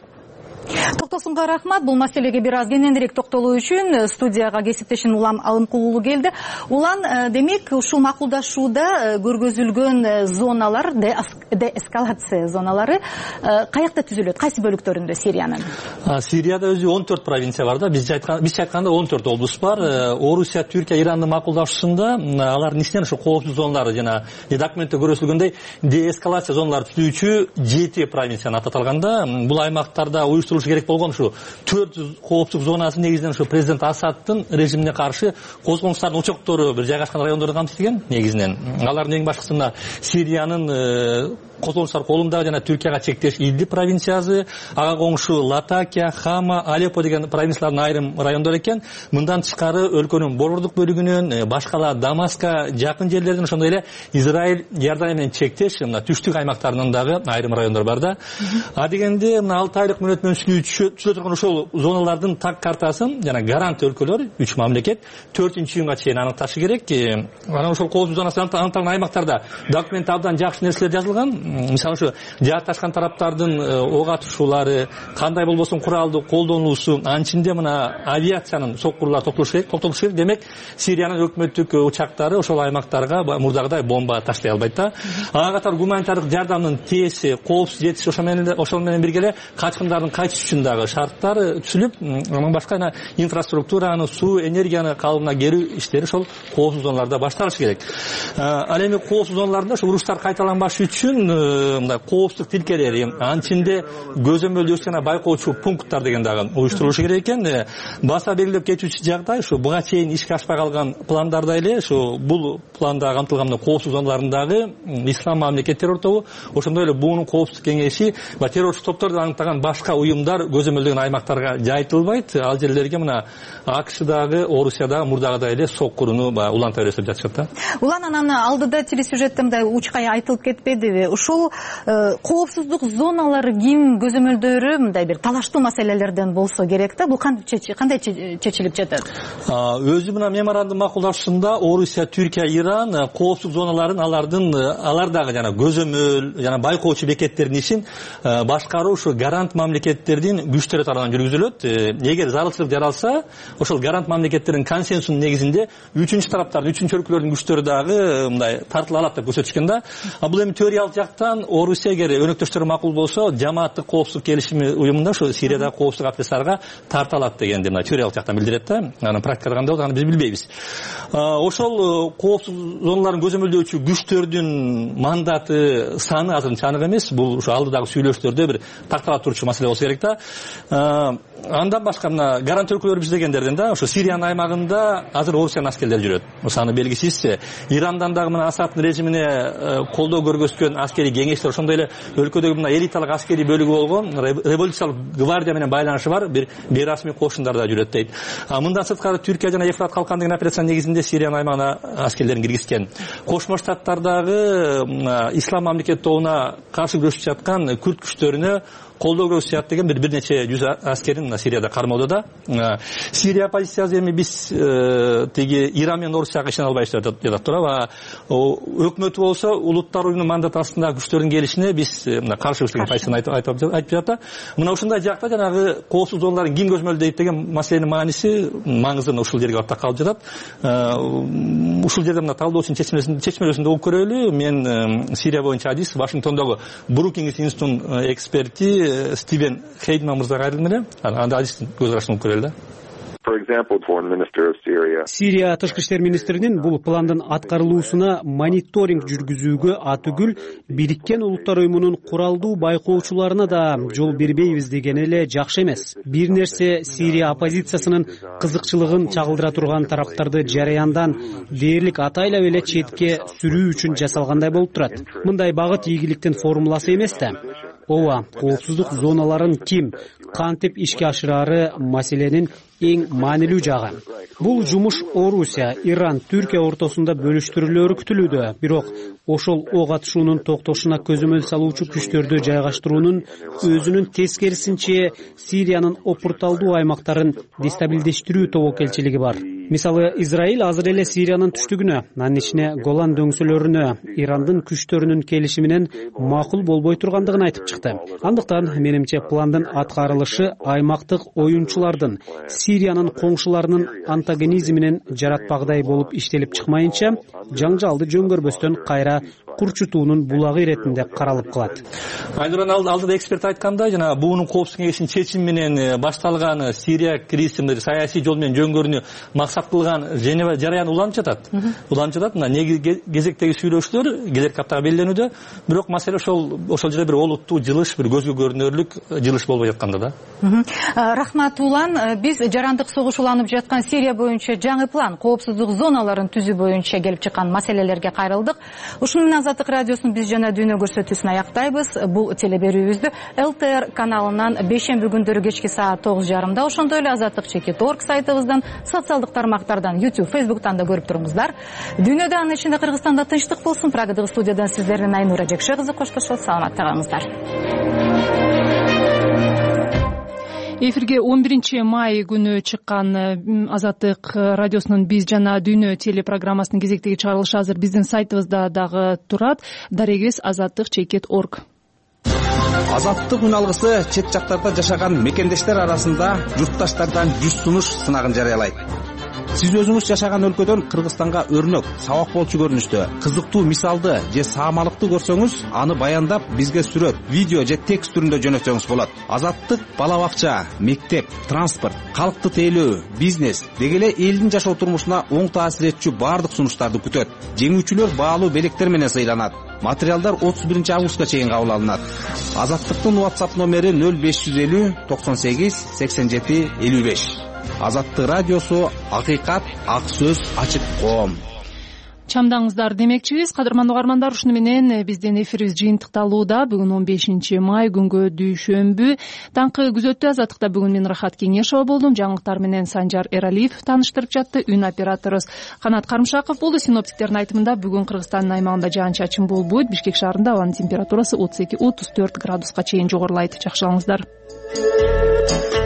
Токтосунга рахмат. Бул маселеге бир аз кененирээк токтолуу үчүн студияга кесиптешим Улам Алымкулуу келди. Улан, демек, ушул макулдашууда көргөзүлгөн зоналар, деэскалация зоналары каякта түзүлөт? Кайсы бөлүктөрүндө Сириянын? Сирияда өзү он төрт провинция бар да. Биз айтканда он төрт облус бар. Орусия, Түркия, Ирандын макулдашуусунда алардын ичинен ушу коопсуз зоналары жана документте көрсөтүлгөндөй деэскалация зоналары түзүүчү жети провинцияны аталганда, бул аймактарда уюштурулушу керек болгон ушу төрт жүз коопсуздук зонасы негизинен ушу президент Асадтын режимине каршы козголуштардын очоктору бир жайгашкан райондорду камтыйт негизинен. Алардын эң башкысы мына Сириянын козголуштар колунда жана Түркияга чектеш Идлиб провинциясы, ага коңшу Латакия, Хама, Алеппо деген провинциялардын айрым райондору экен. Мындан тышкары өлкөнүн борбордук бөлүгүнөн, башкала Дамаска жакын жерлерден, ошондой эле Израиль, Иордания менен чектеш мына түштүк аймактарынын дагы айрым райондор бар да. А дегенде мына алты айлык мөөнөт менен түзүлө турган ошол зоналардын так картасын жана гарант өлкөлөр үч мамлекет төртүнчү июнга чейин аныкташы керек. Анан ошол коопсуз зонасы аныкталган аймактарда документ абдан жакшы нерселер жазылган. Мисалы ушу жаатташкан тараптардын ок атышуулары, кандай болбосун куралды колдонуусу, анын ичинде мына авиациянын соккурлары токтолушу керек, токтолушу керек. Демек, Сириянын өкмөттүк учактары ошол аймактарга мурдагыдай бомба таштай албайт да. Ага катары гуманитардык жардамдын тез, коопсуз жетиши ошол менен ошол менен бирге эле качкындардын кайтыш үчүн дагы шарттар түзүлүп, андан башка инфраструктураны, суу, энергияны калыбына келүү иштери ошол коопсуз зоналарда башталышы керек. Ал эми коопсуз зоналарда ошо уруштар кайталанбаш үчүн мындай коопсуздук тилкелери, анын ичинде көзөмөлдөөчү жана байкоочу пункттар деген дагы уюштурулушу керек экен. Баса белгилеп кетүүчү жагдай ушу буга чейин ишке ашпай калган пландарда эле ушу бул планда камтылган коопсуз зоналарындагы ислам мамлекеттер ортобу, ошондой эле буунун коопсуздук кеңеши ва террорчу топторду аныктаган башка уюмдар көзөмөлдөгөн аймактарга жайылтылбайт. Ал жерлерге мына АКШдагы, Орусиядагы мурдагыдай эле соккуруну уланта берип жатышат да. Улан анан алдыда телесюжетте мындай учкай айтылып кетпедиби? Ушул коопсуздук зоналары ким көзөмөлдөрү мындай бир талаштуу маселелерден болсо керек да. Бул кандай чечилип жатат? Өзү мына меморандум макулдашуусунда Орусия, Түркия, Иран коопсуздук зоналарын алардын алардагы жана көзөмөл жана байкоочу бекеттердин ишин башкаруу ушу гарант мамлекеттердин күчтөрү тарабынан жүргүзүлөт. Эгер зарылчылык жаралса, ошол гарант мамлекеттердин консенсусунун негизинде үчүнчү тараптардын, үчүнчү өлкөлөрдүн күчтөрү дагы мындай тартыла алат деп көрсөтүшкөн да. Бул эми теориялык жактан Орусия эгер өнөктөштөрү макул болсо, жамааттык коопсуздук келишими уюмунда ошо Сириядагы коопсуздук аппараттарга тарта алат дегенди мына теориялык жактан билдирет да. Анан практикада кандай болот, аны биз билбейбиз. Ошол коопсуз зоналарын көзөмөлдөөчү күчтөрдүн мандаты, саны азырынча анык эмес. Бул ушу алдыдагы сүйлөшүүлөрдө бир такталап турчу маселе болсо керек да. Андан башка мына гарант өлкөлөр биз дегендерден да, ошо Сириянын аймагында азыр Орусиянын аскерлери жүрөт. Ошону белгисиз. Ирандан дагы мына Асадтын режимине колдоо көргөзгөн аскерий кеңештер, ошондой эле өлкөдөгү мына элиталык аскерий бөлүгү болгон революциялык гвардия менен байланышы бар бир бейрасмий кошундар да жүрөт дейт. Мындан сырткары Түркия жана Ефрат калкан деген операциянын негизинде Сириянын аймагына аскерлерин киргизген. Кошмо Штаттардагы ислам мамлекет тобуна каршы күрөшүп жаткан күрд күчтөрүнө колдоо көрсөтүшат деген бир бир нече жүз аскерин Сирияда кармоодо да. Сирия оппозициясы эми биз тиги Иран менен Орусияга ишене албай жатат туурабы. Өкмөтү болсо улуттар уюмунун мандаты астындагы күчтөрдүн келишине биз каршыбыз деген позицияны айтып жатат. Мына ушундай жакта жанагы коопсуз зоналарын ким көзөмөлдөйт деген маселенин мааниси, маңызы ушул жерге барып такалып жатат. Ушул жерде мына талдоочунун чечмелерин угуп көрөлү. Мен Сирия боюнча адис Вашингтондогу Брукингс институтунун эксперти Стивен Хейдман мырзага кайрылдым эле. Анда адистин көз карашын угуп көрөлү да. Сирия тышкы иштер министринин бул пландын аткарылуусуна мониторинг жүргүзүүгө атүгүл Бириккен Улуттар уюмунун куралдуу байкоочуларына да жол бербейбиз деген эле жакшы эмес. Бир нерсе Сирия оппозициясынын кызыкчылыгын чагылдыра турган тараптарды жараяндан дээрлик атайлап эле четке сүрүү үчүн жасалгандай болуп турат. Мындай багыт ийгиликтин формуласы эмес да. Ооба, коопсуздук зоналарын ким, кантип ишке ашырары маселенин эң маанилүү жагы. Бул жумуш Орусия, Иран, Түркия ортосунда бөлүштүрүлөрү күтүлүүдө. Бирок ошол ок атышуунун токтошуна көзөмөл салуучу күчтөрдү жайгаштыруунун өзүнүн тескерисинче Сириянын опурталдуу аймактарын дестабилдештирүү тобокелчилиги бар. Мисалы, Израиль азыр эле Сириянын түштүгүнө, анын ичине Голан дөңсөлөрүнө Ирандын күчтөрүнүн келиши менен макул болбой тургандыгын айтып чыкты. Андыктан менимче пландын аткарылышы аймактык оюнчулардын Сириянын коңшуларынын антагонизминен жаратпагыдай болуп иштелип чыкмайынча, жаңжалды жөнгөрбөстөн кайра курчутуунун булагы иретинде каралып калат. Айнуран алдыда эксперт айткандай, жана буунун коопсуздук кеңешинин чечими менен башталган Сирия кризисин саясий жол менен жөнгөрүүнү максат кылган Женева жараяны уланып жатат. Уланып жатат. Мына негизги кезектеги сүйлөшүүлөр келерки аптага белгиленүүдө, бирок маселе ошол ошол жерде бир олуттуу жылыш, бир көзгө көрүнөрлүк жылыш болбой жатканда да. Рахмат Улан, биз жарандык согуш уланып жаткан Сирия боюнча жаңы план, коопсуздук зоналарын түзүү боюнча келип чыккан маселелерге кайрылдык. Ушуну менен Азаттык радиосунун биз жана дүйнө көрсөтүүсүн аяктайбыз. Бул телеберүүбүздү эл тэ эр каналынан бейшемби күндөрү кечки саат тогуз жарымда, ошондой эле азаттык чекит точка орг сайтыбыздан, социалдык тармактардан, YouTube, Facebook'tan да көрүп туруңуздар. Дүйнөдө, анын ичинде Кыргызстанда тынчтык болсун. Прагадагы студиядан сиздердин Айнура Жекше кызы коштошот. Саламатта калыңыздар. Эфирге он биринчи май күнү чыккан Азаттык радиосунун биз жана дүйнө телепрограммасынын кезектеги чыгарылышы азыр биздин сайтыбызда дагы турат. Дарегибиз азаттык чекит точка орг. Азаттык үн алгысы чет жактарда жашаган мекендештер арасында журтташтардан жүз сунуш сынагын жарыялайт. сиз өзүңүз жашаган өлкөдөн Кыргызстанга өрнөк, сабак болчу көрүнүштө кызыктуу мисалды же саамалыкты көрсөңүз, аны баяндап бизге сүрөт, видео же текст түрүндө жөнөтсөңүз болот. Азаттык бала бакча, мектеп, транспорт, калкты тейлөө, бизнес деги эле элдин жашоо турмушуна оң таасир этчү баардык сунуштарды күтөт. Жеңүүчүлөр баалуу белектер менен сыйланат. Материалдар отуз биринчи августка чейин кабыл алынат. Азаттыктын WhatsApp номери нөл беш жүз элүү токсон сегиз сексен жети элүү беш. Азаттык радиосу, акыйкат, ак сөз, ачык коом. Чамдаңыздар демекчибиз. Кадырман угармандар, ушуну менен биздин эфирибиз жыйынтыкталууда. Бүгүн он бешинчи май күнгө дүйшөмбү. Таңкы күзөттө Азаттыкта бүгүн мен Рахат Кеңешова болдум. Жаңылыктар менен Санжар Эралиев таныштырып жатты. Үн операторубуз Канат Карымшаков болду. Синоптиктердин айтымында бүгүн Кыргызстандын аймагында жаан-чачын болбойт. Бишкек шаарында абанын температурасы отуз эки отуз төрт градуска чейин жогорулайт. Жакшылаңыздар.